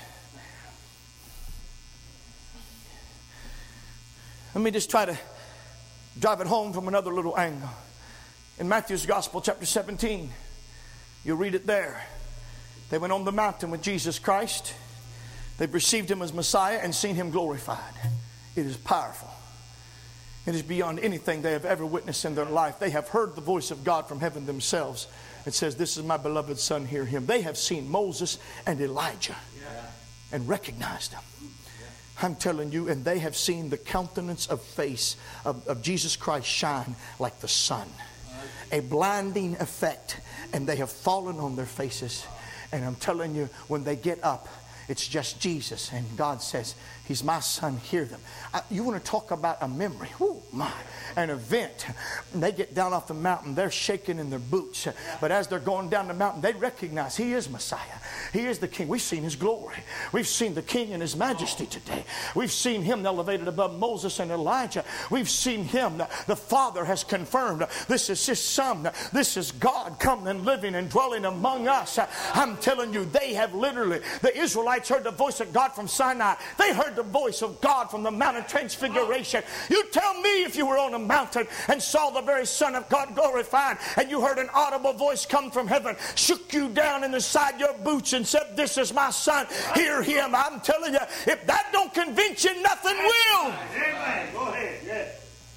Let me just try to drive it home from another little angle. In Matthew's Gospel, chapter 17, you'll read it there. They went on the mountain with Jesus Christ. They've received Him as Messiah and seen Him glorified. It is powerful. It is beyond anything they have ever witnessed in their life. They have heard the voice of God from heaven themselves. It says, "This is my beloved Son, hear Him." They have seen Moses and Elijah and recognized them. I'm telling you, and they have seen the countenance of face of Jesus Christ shine like the sun. A blinding effect, and they have fallen on their faces. And I'm telling you, when they get up, it's just Jesus. And God says, "He's my Son, hear them." You want to talk about a memory? Whoo, my. An event. And they get down off the mountain. They're shaking in their boots. But as they're going down the mountain, they recognize He is Messiah. He is the King. We've seen His glory. We've seen the King in His majesty today. We've seen Him elevated above Moses and Elijah. We've seen Him. The Father has confirmed this is His Son. This is God coming and living and dwelling among us. I'm telling you, they have literally, the Israelites heard the voice of God from Sinai. They heard the voice of God from the Mount of Transfiguration. You tell me, if you were on a mountain and saw the very Son of God glorified, and you heard an audible voice come from heaven, shook you down in the side of your boots and said, "This is my Son, hear Him." I'm telling you, if that don't convince you, nothing will. Amen. Go ahead. Yes.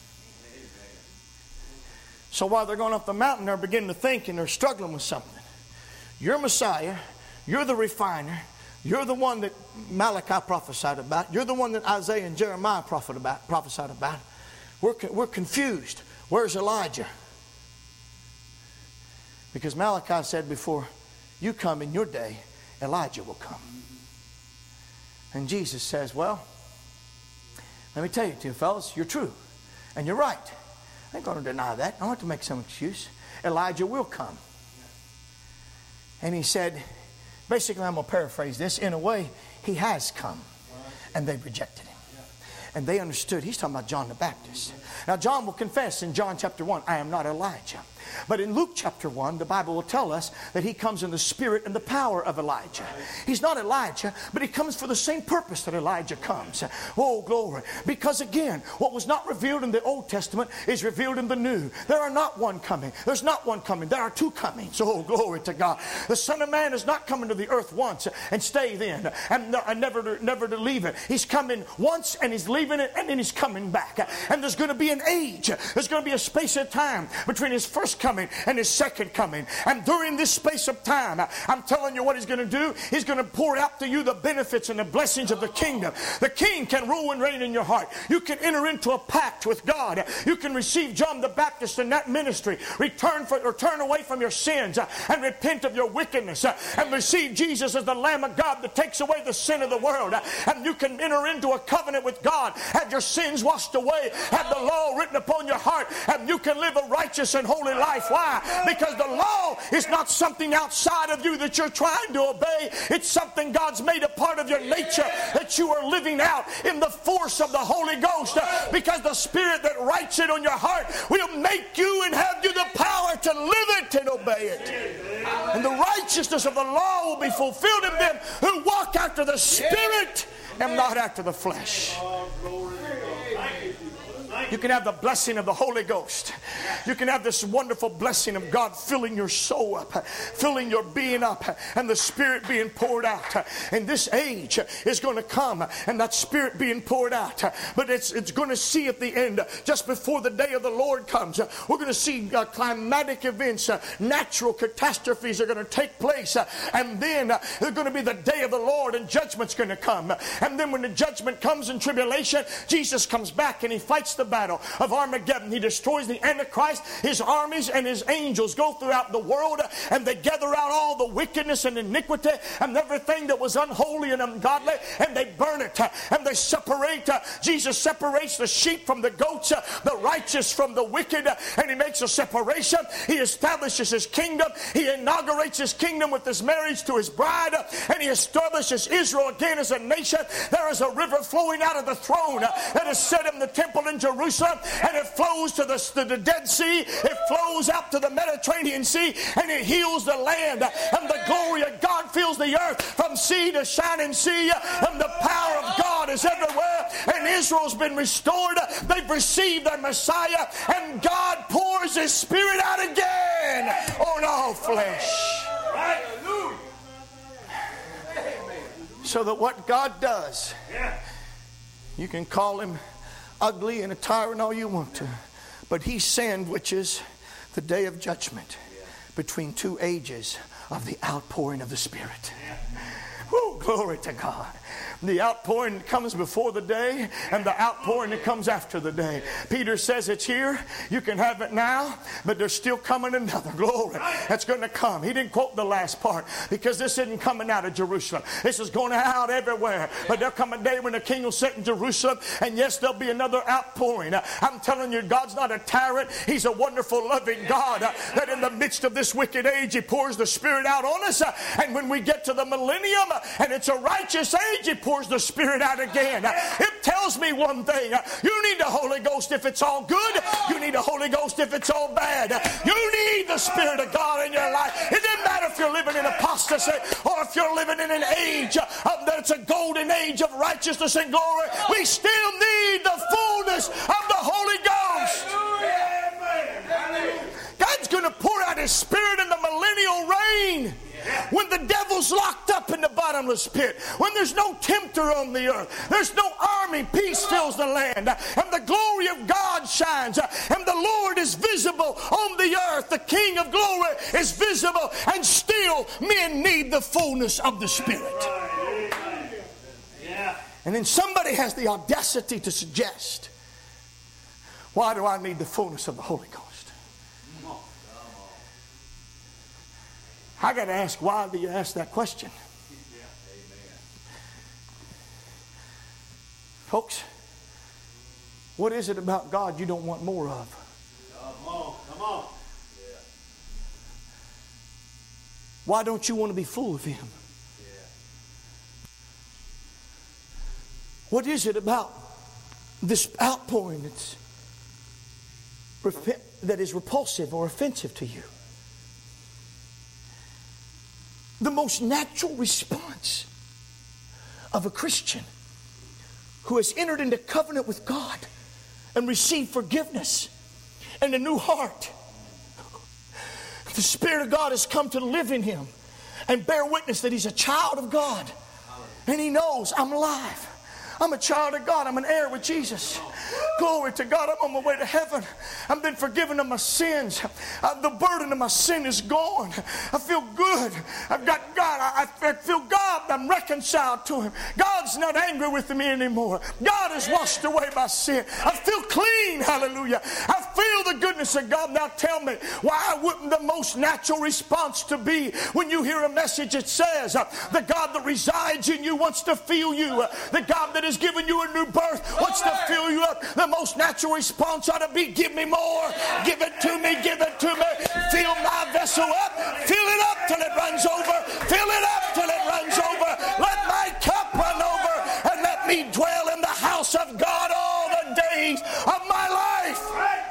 So while they're going up the mountain, they're beginning to think, and they're struggling with something. You're Messiah. You're the refiner. You're the one that Malachi prophesied about. You're the one that Isaiah and Jeremiah prophesied about. We're confused. Where's Elijah? Because Malachi said, before you come in your day, Elijah will come. And Jesus says, well, let me tell you two fellas, you're true. And you're right. I ain't going to deny that. I don't have to make some excuse. Elijah will come. And He said, basically, I'm going to paraphrase this. In a way, He has come. And they rejected Him. And they understood. He's talking about John the Baptist. Now, John will confess in John chapter 1, "I am not Elijah." But in Luke chapter 1, the Bible will tell us that he comes in the spirit and the power of Elijah. He's not Elijah, but he comes for the same purpose that Elijah comes. Oh, glory. Because again, what was not revealed in the Old Testament is revealed in the New. There are not one coming. There's not one coming. There are two comings. Oh, glory to God. The Son of Man is not coming to the earth once and stay then and never to leave it. He's coming once and He's leaving it, and then He's coming back. And there's going to be an age. There's going to be a space of time between His first coming and His second coming. And during this space of time, I'm telling you what He's going to do. He's going to pour out to you the benefits and the blessings of the kingdom. The King can rule and reign in your heart. You can enter into a pact with God. You can receive John the Baptist in that ministry. Turn away from your sins and repent of your wickedness and receive Jesus as the Lamb of God that takes away the sin of the world. And you can enter into a covenant with God, have your sins washed away, have the law written upon your heart, and you can live a righteous and holy life. Why? Because the law is not something outside of you that you're trying to obey. It's something God's made a part of your nature that you are living out in the force of the Holy Ghost. Because the Spirit that writes it on your heart will make you and have you the power to live it and obey it. And the righteousness of the law will be fulfilled in them who walk after the Spirit and not after the flesh. You can have the blessing of the Holy Ghost. You can have this wonderful blessing of God filling your soul up, filling your being up, and the Spirit being poured out. And this age is going to come, and that Spirit being poured out. But it's going to see at the end, just before the day of the Lord comes, we're going to see climatic events, natural catastrophes are going to take place. And then there's going to be the day of the Lord, and judgment's going to come. And then when the judgment comes in tribulation, Jesus comes back and he fights the battle of Armageddon. He destroys the Antichrist. His armies and his angels go throughout the world, and they gather out all the wickedness and iniquity and everything that was unholy and ungodly, and they burn it, and they separate. Jesus separates the sheep from the goats, the righteous from the wicked, and he makes a separation. He establishes his kingdom. He inaugurates his kingdom with his marriage to his bride, and he establishes Israel again as a nation. There is a river flowing out of the throne that is set in the temple in Jerusalem, and it flows to the Dead Sea. It flows out to the Mediterranean Sea, and it heals the land, and the glory of God fills the earth from sea to shining sea, and the power of God is everywhere, and Israel's been restored. They've received their Messiah, and God pours his Spirit out again on all flesh. So that what God does, you can call him ugly and a tyrant all you want to, but he sandwiches the day of judgment between two ages of the outpouring of the Spirit. Woo, glory to God. The outpouring comes before the day, and the outpouring that comes after the day. Peter says it's here. You can have it now, but there's still coming another. Glory. That's going to come. He didn't quote the last part because this isn't coming out of Jerusalem. This is going out everywhere. But there'll come a day when the king will sit in Jerusalem, and yes, there'll be another outpouring. I'm telling you, God's not a tyrant. He's a wonderful, loving God that in the midst of this wicked age, he pours the Spirit out on us. And when we get to the millennium, and it's a righteous age, he pours the Spirit out again. It tells me one thing. You need the Holy Ghost if it's all good. You need the Holy Ghost if it's all bad. You need the Spirit of God in your life. It doesn't matter if you're living in apostasy or if you're living in an age that's a golden age of righteousness and glory. We still need the fullness of the Holy Ghost. God's going to pour out his Spirit in the millennial reign. When the devil's locked up in the bottomless pit, when there's no tempter on the earth, there's no army, peace fills the land, and the glory of God shines, and the Lord is visible on the earth, the King of glory is visible, and still men need the fullness of the Spirit. And then somebody has the audacity to suggest, why do I need the fullness of the Holy Ghost? I got to ask, why do you ask that question? Folks, what is it about God you don't want more of? Come on. Why don't you want to be full of him? What is it about this outpouring that is repulsive or offensive to you? The most natural response of a Christian who has entered into covenant with God and received forgiveness and a new heart. The Spirit of God has come to live in him and bear witness that he's a child of God. And he knows, I'm alive. I'm a child of God. I'm an heir with Jesus. Glory to God. I'm on my way to heaven. I've been forgiven of my sins. The burden of my sin is gone. I feel good. I've got God. I feel God. I'm reconciled to him. God's not angry with me anymore. God has washed away my sin. I feel clean. Hallelujah. I feel the goodness of God. Now tell me, why wouldn't the most natural response to be when you hear a message that says the God that resides in you wants to fill you. The God that has given you a new birth wants to fill you up. The most natural response ought to be, give me more. Give it to me. Give it to me. Fill my vessel up. Fill it up till it runs over. Fill it up till it runs over. Let my cup run over, and let me dwell in the house of God all the days of my life.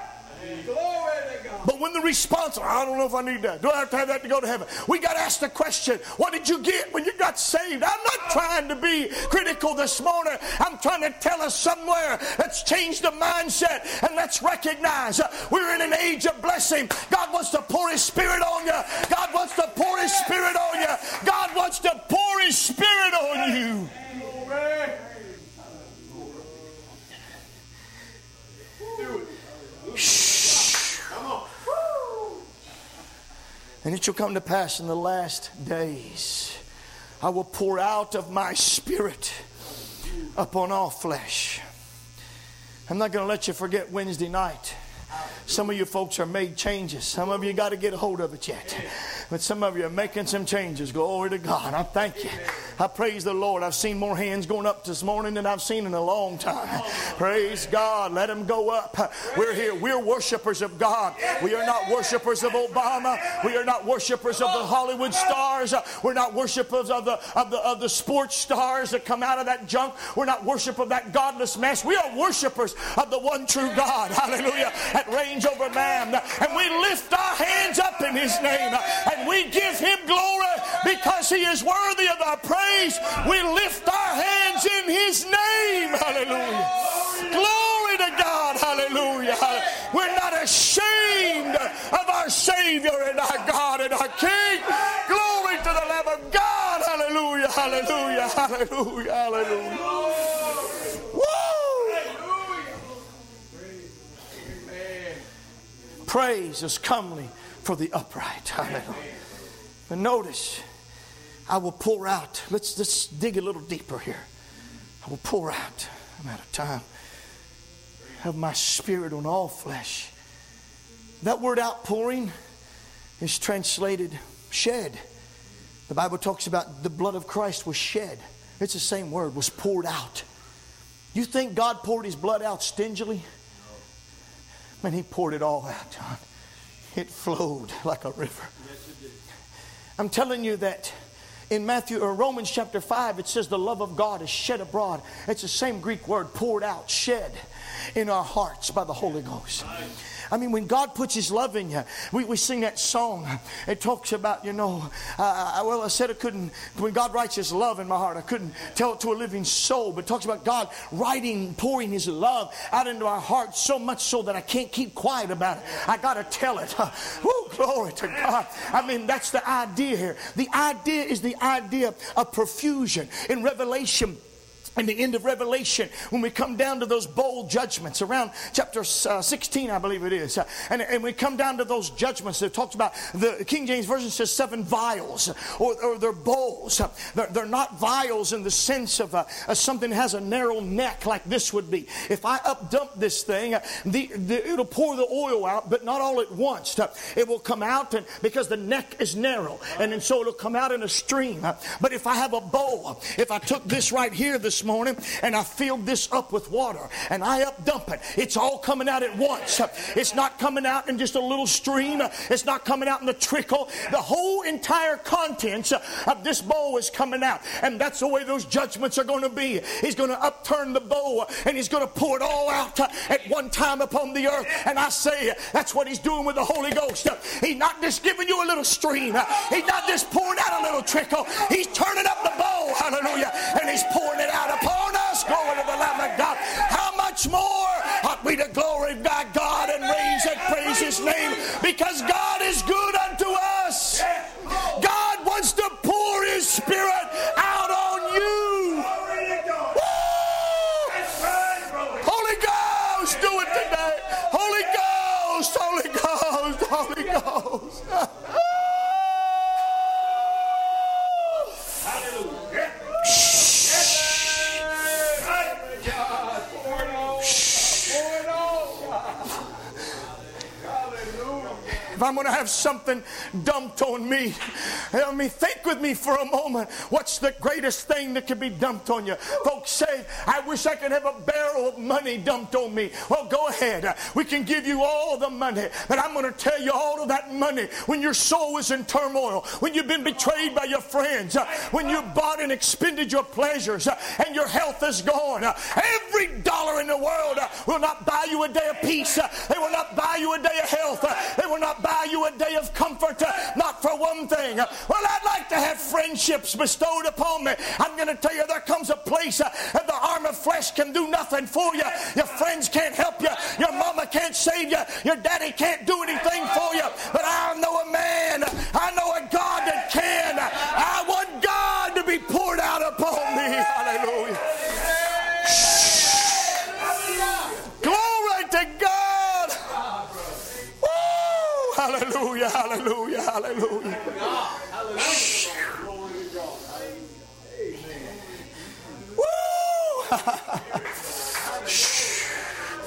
But when the response, I don't know if I need that. Do I have to have that to go to heaven? We got to ask the question, what did you get when you got saved? I'm not trying to be critical this morning. I'm trying to tell us somewhere let's change the mindset and let's recognize we're in an age of blessing. God wants to pour his Spirit on you. God wants to pour his Spirit on you. God wants to pour his Spirit on you. And it shall come to pass in the last days, I will pour out of my Spirit upon all flesh. I'm not going to let you forget Wednesday night. Some of you folks are made changes. Some of you got to get a hold of it yet. But some of you are making some changes. Glory to God. I thank you. I praise the Lord. I've seen more hands going up this morning than I've seen in a long time. Praise God. Let them go up. We're here. We're worshipers of God. We are not worshipers of Obama. We are not worshipers of the Hollywood stars. We're not worshipers of the sports stars that come out of that junk. We're not worshipers of that godless mess. We are worshipers of the one true God. Hallelujah. That reigns over man. And we lift our hands up in His name. And we give Him glory because He is worthy of our praise. We lift our hands in His name. Hallelujah. Glory to God. Hallelujah. We're not ashamed of our Savior and our God and our King. Glory to the Lamb of God. Hallelujah. Hallelujah. Hallelujah. Hallelujah. Praise is comely for the upright. Hallelujah. But notice, I will pour out. Let's dig a little deeper here. I will pour out. I'm out of time. Of my Spirit on all flesh. That word outpouring is translated shed. The Bible talks about the blood of Christ was shed. It's the same word, was poured out. You think God poured His blood out stingily? Man, He poured it all out, John. It flowed like a river. I'm telling you that in Romans chapter 5, it says the love of God is shed abroad. It's the same Greek word, poured out, shed in our hearts by the Holy Ghost. I mean, when God puts His love in you, we sing that song. It talks about, I said I couldn't, when God writes His love in my heart, I couldn't tell it to a living soul, but it talks about God pouring His love out into our hearts so much so that I can't keep quiet about it. I got to tell it. Woo, glory to God. I mean, that's the idea here. The idea is the idea of profusion. In Revelation, in the end of Revelation, when we come down to those bowl judgments, around chapter 16, I believe it is, and we come down to those judgments that talks about, the King James Version says 7 vials, or they're bowls. They're not vials in the sense of something that has a narrow neck like this would be. If I up-dump this thing, it'll pour the oil out, but not all at once. It will come out, because the neck is narrow, and so it'll come out in a stream. But if I have a bowl, if I took this right here this morning and I filled this up with water and I up dump it, it's all coming out at once. It's not coming out in just a little stream. It's not coming out in the trickle. The whole entire contents of this bowl is coming out, and that's the way those judgments are going to be. He's going to upturn the bowl and He's going to pour it all out at one time upon the earth. And I say that's what He's doing with the Holy Ghost. He's not just giving you a little stream. He's not just pouring out a little trickle. He's turning up the bowl, hallelujah, and He's pouring it out upon us. Glory to the Lamb of God. How much more ought we to glorify God and praise His name, because God is good unto us. God wants to pour His Spirit out on you. Holy Ghost, do it today. Holy Ghost, Holy Ghost, Holy Ghost. If I'm going to have something dumped on me, think with me for a moment. What's the greatest thing that can be dumped on you? Folks say, I wish I could have a barrel of money dumped on me. Well, go ahead. We can give you all the money. But I'm going to tell you, all of that money, when your soul is in turmoil, when you've been betrayed by your friends, when you bought and expended your pleasures, and your health is gone, every dollar in the world will not buy you a day of peace. They will not buy you a day of health. They will not buy you a day of comfort, not for one thing. Well, I'd like to have friendships bestowed upon me. I'm going to tell you, there comes a place that the arm of flesh can do nothing for you. Your friends can't help you. Your mama can't save you. Your daddy can't do anything for you. But I know a man. I know a God that can. I want God to be poured out upon me. Hallelujah. Glory to God. Hallelujah, hallelujah, hallelujah. Woo!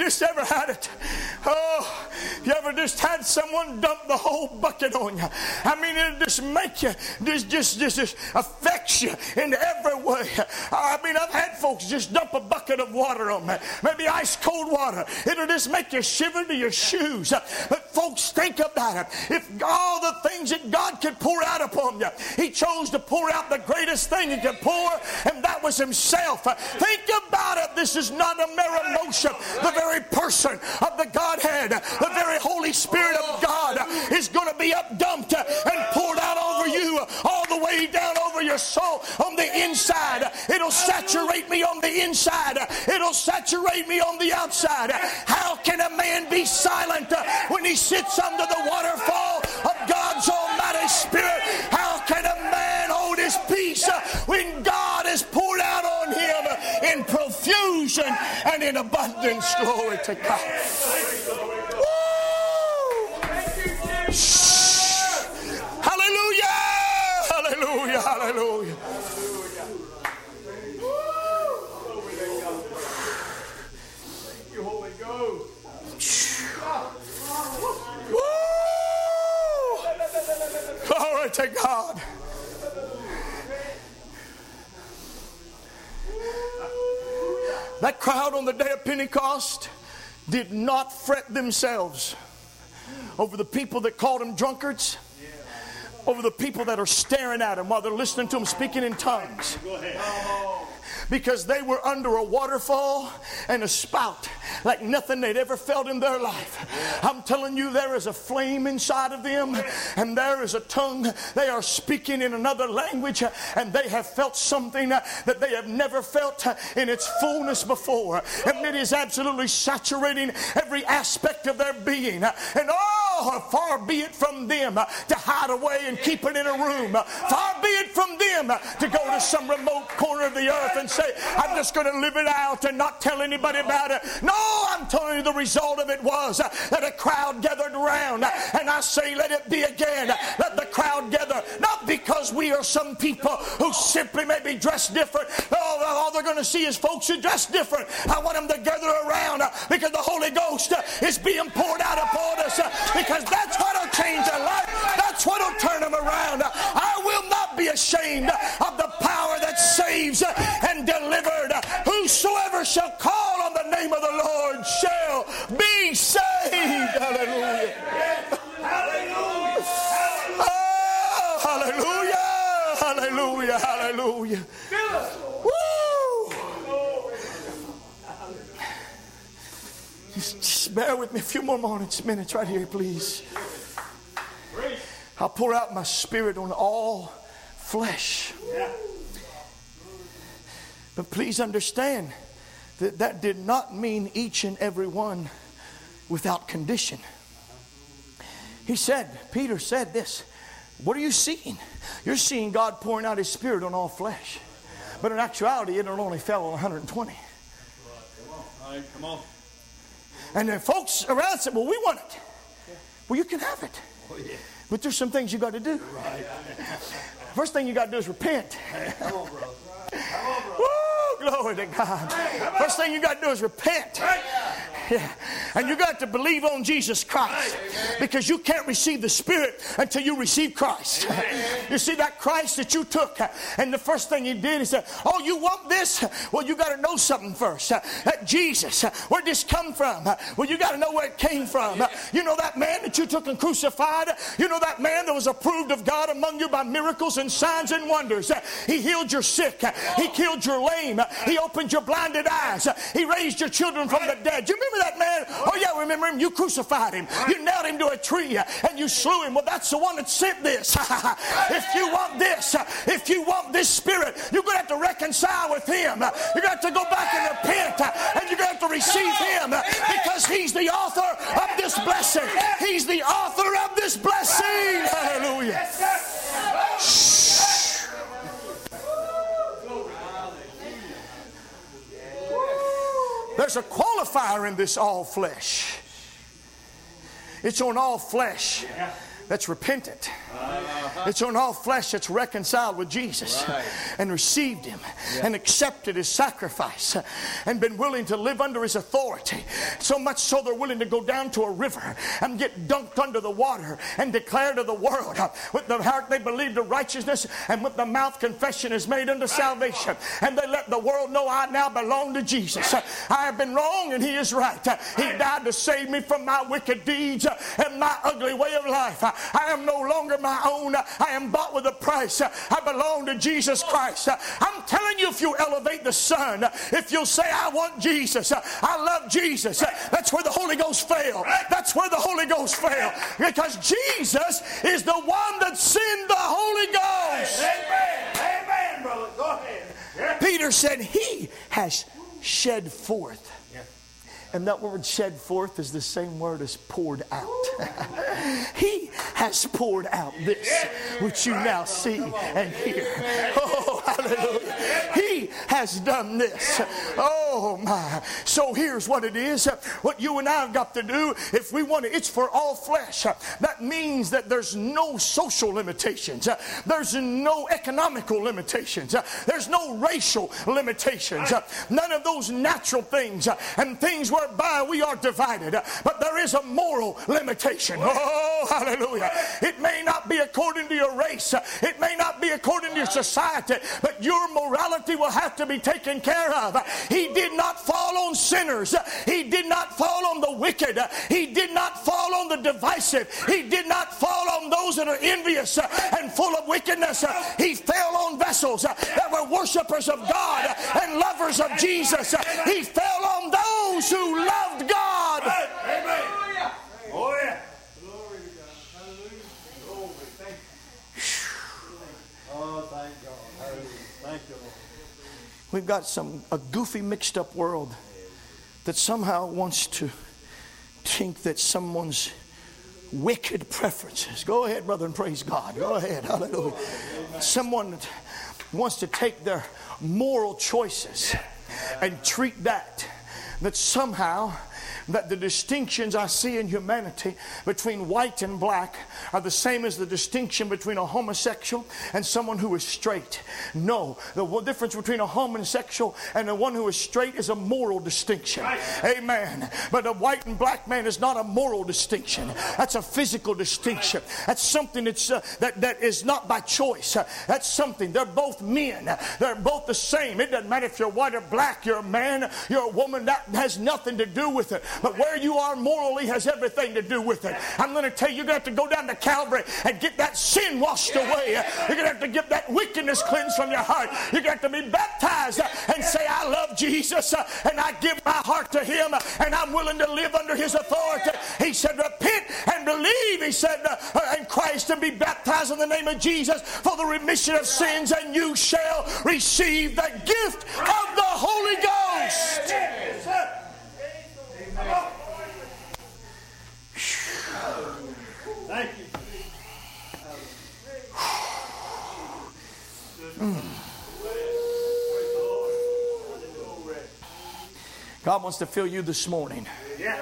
just ever had it? Oh, you ever just had someone dump the whole bucket on you? I mean, it'll just make you, just affects you in every way. I mean, I've had folks just dump a bucket of water on me, maybe ice cold water. It'll just make you shiver to your shoes. But folks, think about it. If all the things that God could pour out upon you, He chose to pour out the greatest thing He could pour, and that was Himself. Think about it. This is not a mere emotion. The very person of the Godhead, the very Holy Spirit of God is going to be dumped and poured out over you, all the way down over your soul on the inside. It'll saturate me on the inside. It'll saturate me on the outside. How can a man be silent when he sits under the waterfall of God's Almighty Spirit? How can a man hold his peace when God is poured out on him in profusion and in abundance? Glory to God. Hallelujah! Hallelujah! Hallelujah! Thank you, Holy Ghost. Glory to God. That crowd on the day of Pentecost did not fret themselves over the people that called them drunkards, over the people that are staring at them while they're listening to them speaking in tongues. Because they were under a waterfall and a spout like nothing they'd ever felt in their life. I'm telling you, there is a flame inside of them, and there is a tongue. They are speaking in another language, and they have felt something that they have never felt in its fullness before. And it is absolutely saturating every aspect of their being. And far be it from them to hide away and keep it in a room. Far be it from them to go to some remote corner of the earth and say, I'm just going to live it out and not tell anybody about it. No, I'm telling you, the result of it was that a crowd gathered around. And I say, let it be again. Let the crowd gather. Not because we are some people who simply may be dressed different. All they're going to see is folks who dress different. I want them to gather around because the Holy Ghost is being poured out upon us. Because that's what will change their life. That's what will turn them around. I will not be ashamed of the power that saves and delivered. Whosoever shall call on the name of the Lord shall be saved. Hallelujah. Hallelujah. Oh, hallelujah. Hallelujah. Hallelujah. Woo. Just bear with me a few more minutes right here, please. I'll pour out my Spirit on all flesh. But please understand that that did not mean each and every one without condition. He said, Peter said this, what are you seeing? You're seeing God pouring out His Spirit on all flesh. But in actuality, it only fell on 120. Come on. And then folks around said, well, we want it. Well, you can have it. But there's some things you got to do. First thing you got to do is repent. Come on, bro. Woo, glory to God. First thing you got to do is repent. Yeah. And you got to believe on Jesus Christ, because you can't receive the Spirit until you receive Christ. You see, that Christ that you took, and the first thing He did is say, oh, you want this? Well, you got to know something first. That Jesus, where'd this come from? Well, you got to know where it came from. You know that man that you took and crucified? You know that man that was approved of God among you by miracles and signs and wonders? He healed your sick. He killed your lame. He opened your blinded eyes. He raised your children from the dead. Do you remember that man? Oh yeah, remember him? You crucified him. You nailed him to a tree and you slew him. Well, that's the one that sent this. If you want this, if you want this Spirit, you're going to have to reconcile with Him. You're going to have to go back and repent, and you're going to have to receive Him, because He's the author of this blessing. He's the author of this blessing. Hallelujah. There's a qualifier in this all flesh. It's on all flesh. that's repentant. It's on all flesh that's reconciled with Jesus and received Him and accepted His sacrifice and been willing to live under His authority. So much so they're willing to go down to a river and get dunked under the water and declare to the world, with the heart they believe to righteousness and with the mouth confession is made unto salvation. And they let the world know, I now belong to Jesus. I have been wrong and He is right. He died to save me from my wicked deeds and my ugly way of life. I am no longer my own. I am bought with a price. I belong to Jesus Christ. I'm telling you, if you elevate the Son, if you'll say, I want Jesus, I love Jesus, that's where the Holy Ghost failed. That's where the Holy Ghost failed. Because Jesus is the one that sent the Holy Ghost. Amen. Amen, brother. Go ahead. Peter said, He has shed forth. And that word shed forth is the same word as poured out. He has poured out this which you now see and hear. Oh, hallelujah. He has done this. Oh, my. So here's what it is. What you and I have got to do, if we want it, it's for all flesh. That means that there's no social limitations. There's no economical limitations. There's no racial limitations. None of those natural things and things whereby we are divided. But there is a moral limitation. Oh, hallelujah. It may not be according to your race. It may not be according to your society. But your morality will have to be taken care of. He did not fall on sinners. He did not fall on the wicked. He did not fall on the divisive. He did not fall on those that are envious and full of wickedness. He fell on vessels that were worshipers of God and lovers of Jesus. He fell on those who loved God. Amen. Oh, yeah. Glory to God. Hallelujah. Glory. Thank you. Oh, thank God. Hallelujah. Thank you, Lord. We've got a goofy, mixed up world that somehow wants to think that someone's wicked preferences. Go ahead, brother, and praise God. Go ahead. Hallelujah. Someone that wants to take their moral choices and treat that somehow that the distinctions I see in humanity between white and black are the same as the distinction between a homosexual and someone who is straight. No, the difference between a homosexual and the one who is straight is a moral distinction. Right. Amen. But a white and black man is not a moral distinction. That's a physical distinction. That's something that's that is not by choice. That's something. They're both men. They're both the same. It doesn't matter if you're white or black. You're a man. You're a woman. That has nothing to do with it. But where you are morally has everything to do with it. I'm going to tell you, you're going to have to go down to Calvary and get that sin washed away. You're going to have to get that wickedness cleansed from your heart. You're going to have to be baptized and say, I love Jesus and I give my heart to Him and I'm willing to live under His authority. He said, repent and believe, He said, in Christ, and be baptized in the name of Jesus for the remission of sins, and you shall receive the gift of the Holy Ghost. Thank you. God wants to fill you this morning. Yeah.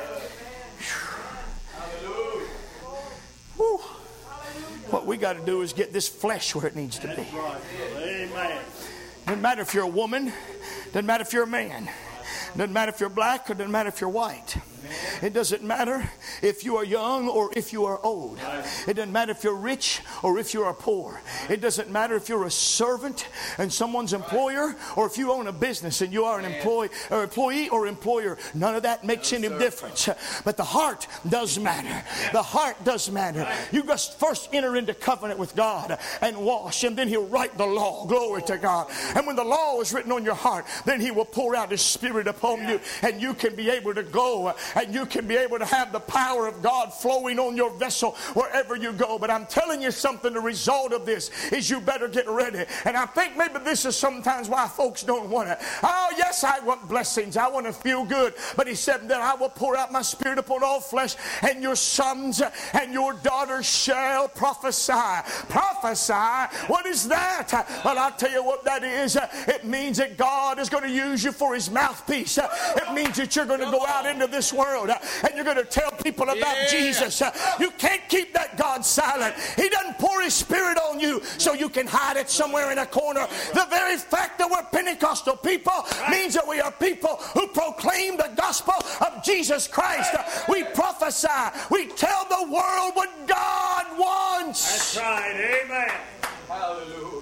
Whew. What we got to do is get this flesh where it needs to be. Amen. Doesn't matter if you're a woman. Doesn't matter if you're a man. Doesn't matter if you're black or doesn't matter if you're white. It doesn't matter if you are young or if you are old. It doesn't matter if you're rich or if you are poor. It doesn't matter if you're a servant and someone's employer or if you own a business and you are an employee or employer. None of that makes any difference. But the heart does matter. The heart does matter. You must first enter into covenant with God and wash, and then He'll write the law. Glory to God. And when the law is written on your heart, then He will pour out His Spirit upon you, and you can be able to go and you can be able to have the power of God flowing on your vessel wherever you go. But I'm telling you something, the result of this is you better get ready. And I think maybe this is sometimes why folks don't want it. Oh, Oh, yes, I want blessings. I want to feel good. But he said that I will pour out my Spirit upon all flesh, and your sons and your daughters shall prophesy. Prophesy? What is that? Well, I'll tell you what that is. It means that God is going to use you for his mouthpiece. It means that you're going to go out into this world and you're going to tell people about Jesus. You can't keep that God silent. He doesn't pour his Spirit on you so you can hide it somewhere in a corner. The very fact that we're Pentecostal people means that we are people who proclaim the gospel of Jesus Christ. We prophesy. We tell the world what God wants. That's right. Amen. Hallelujah.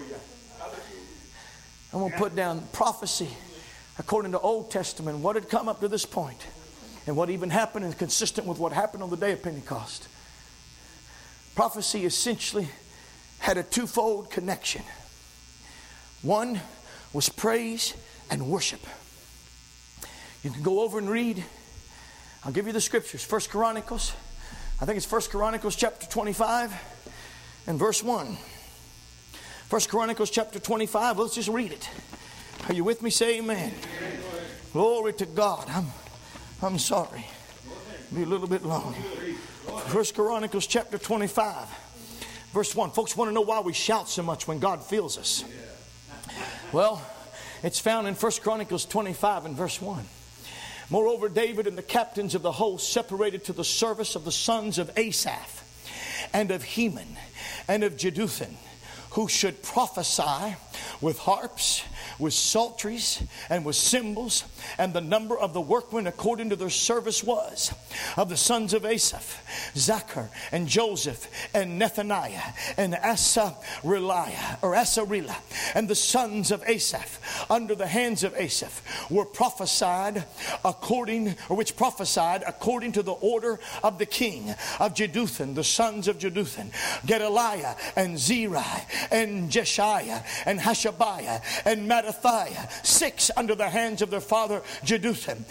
I'm going to put down prophecy according to Old Testament, what had come up to this point, and what even happened is consistent with what happened on the day of Pentecost. Prophecy essentially had a twofold connection. One was praise and worship. You can go over and read. I'll give you the scriptures. 1 Chronicles. I think it's 1 Chronicles chapter 25 and verse 1. 1 Chronicles chapter 25. Let's just read it. Are you with me? Say amen. Glory to God. I'm sorry. Be a little bit long. 1 Chronicles chapter 25 verse 1. Folks want to know why we shout so much when God fills us. Well, it's found in 1 Chronicles 25 and verse 1. Moreover, David and the captains of the host separated to the service of the sons of Asaph and of Heman and of Jeduthun, who should prophesy with harps, with psalteries, and with cymbals. And the number of the workmen according to their service was, of the sons of Asaph, Zachar, and Joseph, and Nethaniah, and Asarela, and the sons of Asaph, under the hands of Asaph, which prophesied according to the order of the king of Jeduthun, the sons of Jeduthun, Gedaliah, and Zerai, and Jeshiah, and Hashabiah, and Mattathiah, 6 under the hands of their father Jeduthun,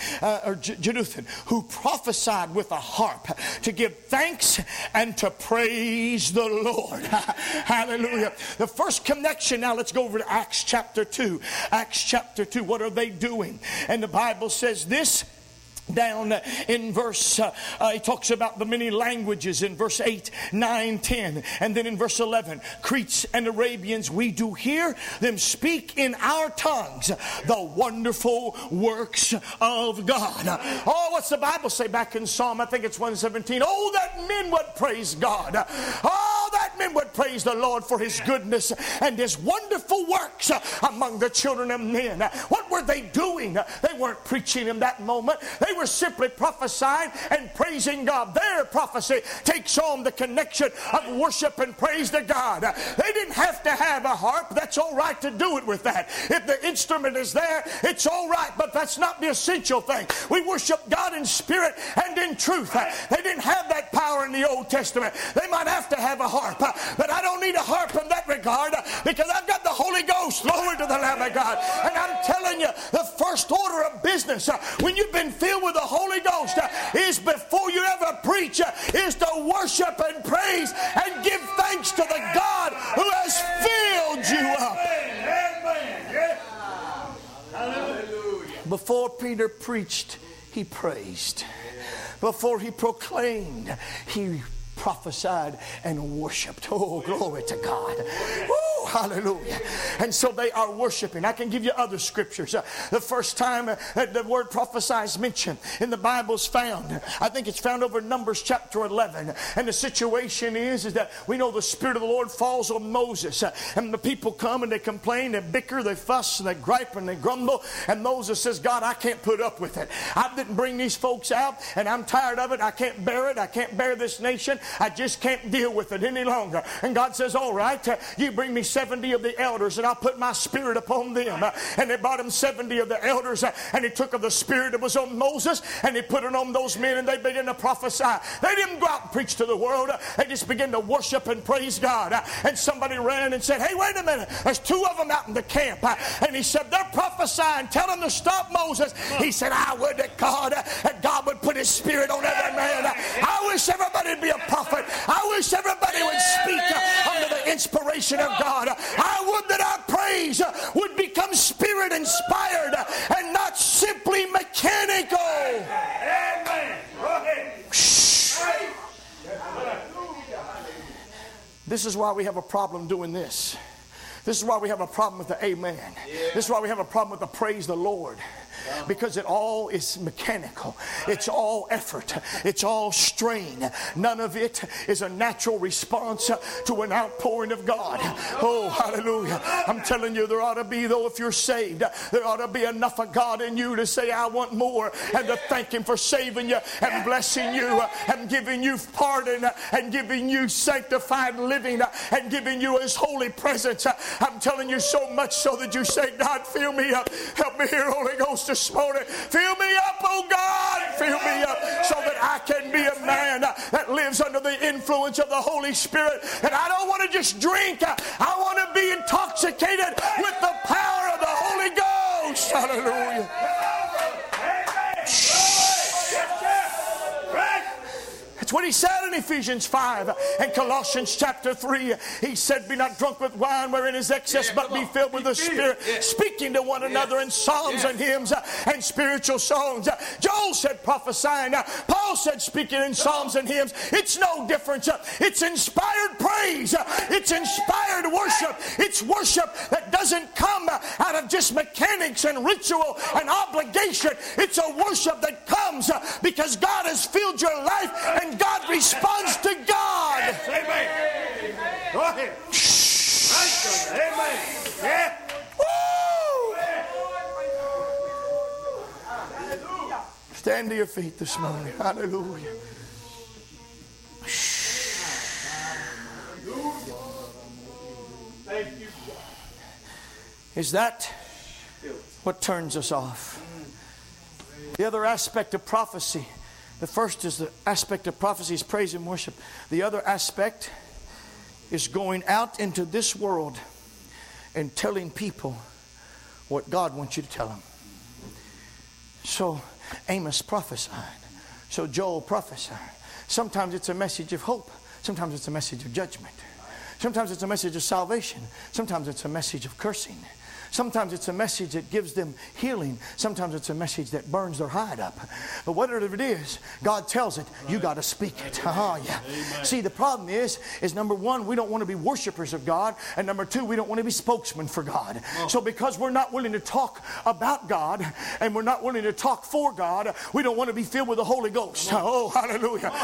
who prophesied with a harp to give thanks and to praise the Lord. Hallelujah. The first connection, now let's go over to Acts chapter 2. Acts chapter 2, what are they doing? And the Bible says this. Down in verse, he talks about the many languages in verse 8, 9, 10. And then in verse 11, Cretes and Arabians, we do hear them speak in our tongues the wonderful works of God. Oh, what's the Bible say back in Psalm? I think it's 117. Oh, that men would praise God. Oh, that men would praise the Lord for his goodness and his wonderful works among the children of men. What were they doing? They weren't preaching in that moment. They were simply prophesying and praising God. Their prophecy takes on the connection of worship and praise to God. They didn't have to have a harp. That's all right to do it with that. If the instrument is there, it's all right, but that's not the essential thing. We worship God in spirit and in truth. They didn't have that power in the Old Testament. They might have to have a harp, but I don't need a harp in that regard because I've got the Holy Ghost. Glory to the Lamb of God. And I'm telling you, the first order of business when you've been filled with the Holy Ghost is before you ever preach is to worship and praise and give thanks to the God who has filled you up. Hallelujah. Before Peter preached, he praised. Before he proclaimed, he prophesied and worshiped. Oh, glory to God. Woo, hallelujah. And so they are worshiping. I can give you other scriptures. The first time that the word prophesy is mentioned in the Bible is found, I think it's found over Numbers chapter 11. And the situation is that we know the Spirit of the Lord falls on Moses. And the people come and they complain, they bicker, they fuss, and they gripe, and they grumble. And Moses says, God, I can't put up with it. I didn't bring these folks out, and I'm tired of it. I can't bear it. I can't bear this nation. I just can't deal with it any longer. And God says, all right, you bring me 70 of the elders and I'll put my spirit upon them. And they brought him 70 of the elders, and he took of the spirit that was on Moses and he put it on those men, and they began to prophesy. They didn't go out and preach to the world. They just began to worship and praise God. And somebody ran and said, hey, wait a minute. There's 2 of them out in the camp. And he said, they're prophesying. Tell them to stop Moses. He said, I would that God would put his spirit on every man. I wish everybody would be a prophet. I wish everybody would speak under the inspiration of God. I would that our praise would become spirit inspired and This is why we have a problem doing this. This is why we have a problem with the amen. This is why we have a problem with the praise the Lord. Because it all is mechanical. It's all effort. It's all strain. None of it is a natural response to an outpouring of God. Oh, hallelujah. I'm telling you, there ought to be, though, if you're saved, there ought to be enough of God in you to say, I want more, and to thank Him for saving you and blessing you and giving you pardon and giving you sanctified living and giving you His holy presence. I'm telling you, so much so that you say, God, fill me up. Help me here, Holy Ghost, this morning. Fill me up, oh God. Fill me up so that I can be a man that lives under the influence of the Holy Spirit. And I don't want to just drink. I want to be intoxicated with the power of the Holy Ghost. Hallelujah. That's what he said in Ephesians 5 and Colossians chapter 3. He said, be not drunk with wine wherein is excess, but be filled with the Spirit, speaking to one another in psalms and hymns and spiritual songs. Joel said prophesying. Paul said speaking in psalms and hymns. It's no difference. It's inspired praise. It's inspired worship. It's worship that doesn't come out of just mechanics and ritual and obligation. It's a worship that comes because God has filled your life and God responds to God. Yes, amen. Go ahead. Amen. Yeah. Woo! Stand to your feet this morning. Hallelujah. Thank you. Is that what turns us off? The other aspect of prophecy. The first is the aspect of prophecy is praise and worship. The other aspect is going out into this world and telling people what God wants you to tell them. So Amos prophesied. So Joel prophesied. Sometimes it's a message of hope. Sometimes it's a message of judgment. Sometimes it's a message of salvation. Sometimes it's a message of cursing. Sometimes it's a message that gives them healing. Sometimes it's a message that burns their hide up. But whatever it is, God tells it, you got to speak it. Yeah. See, the problem is number one, we don't want to be worshipers of God. And number two, we don't want to be spokesmen for God. So because we're not willing to talk about God and we're not willing to talk for God, we don't want to be filled with the Holy Ghost. Oh, hallelujah.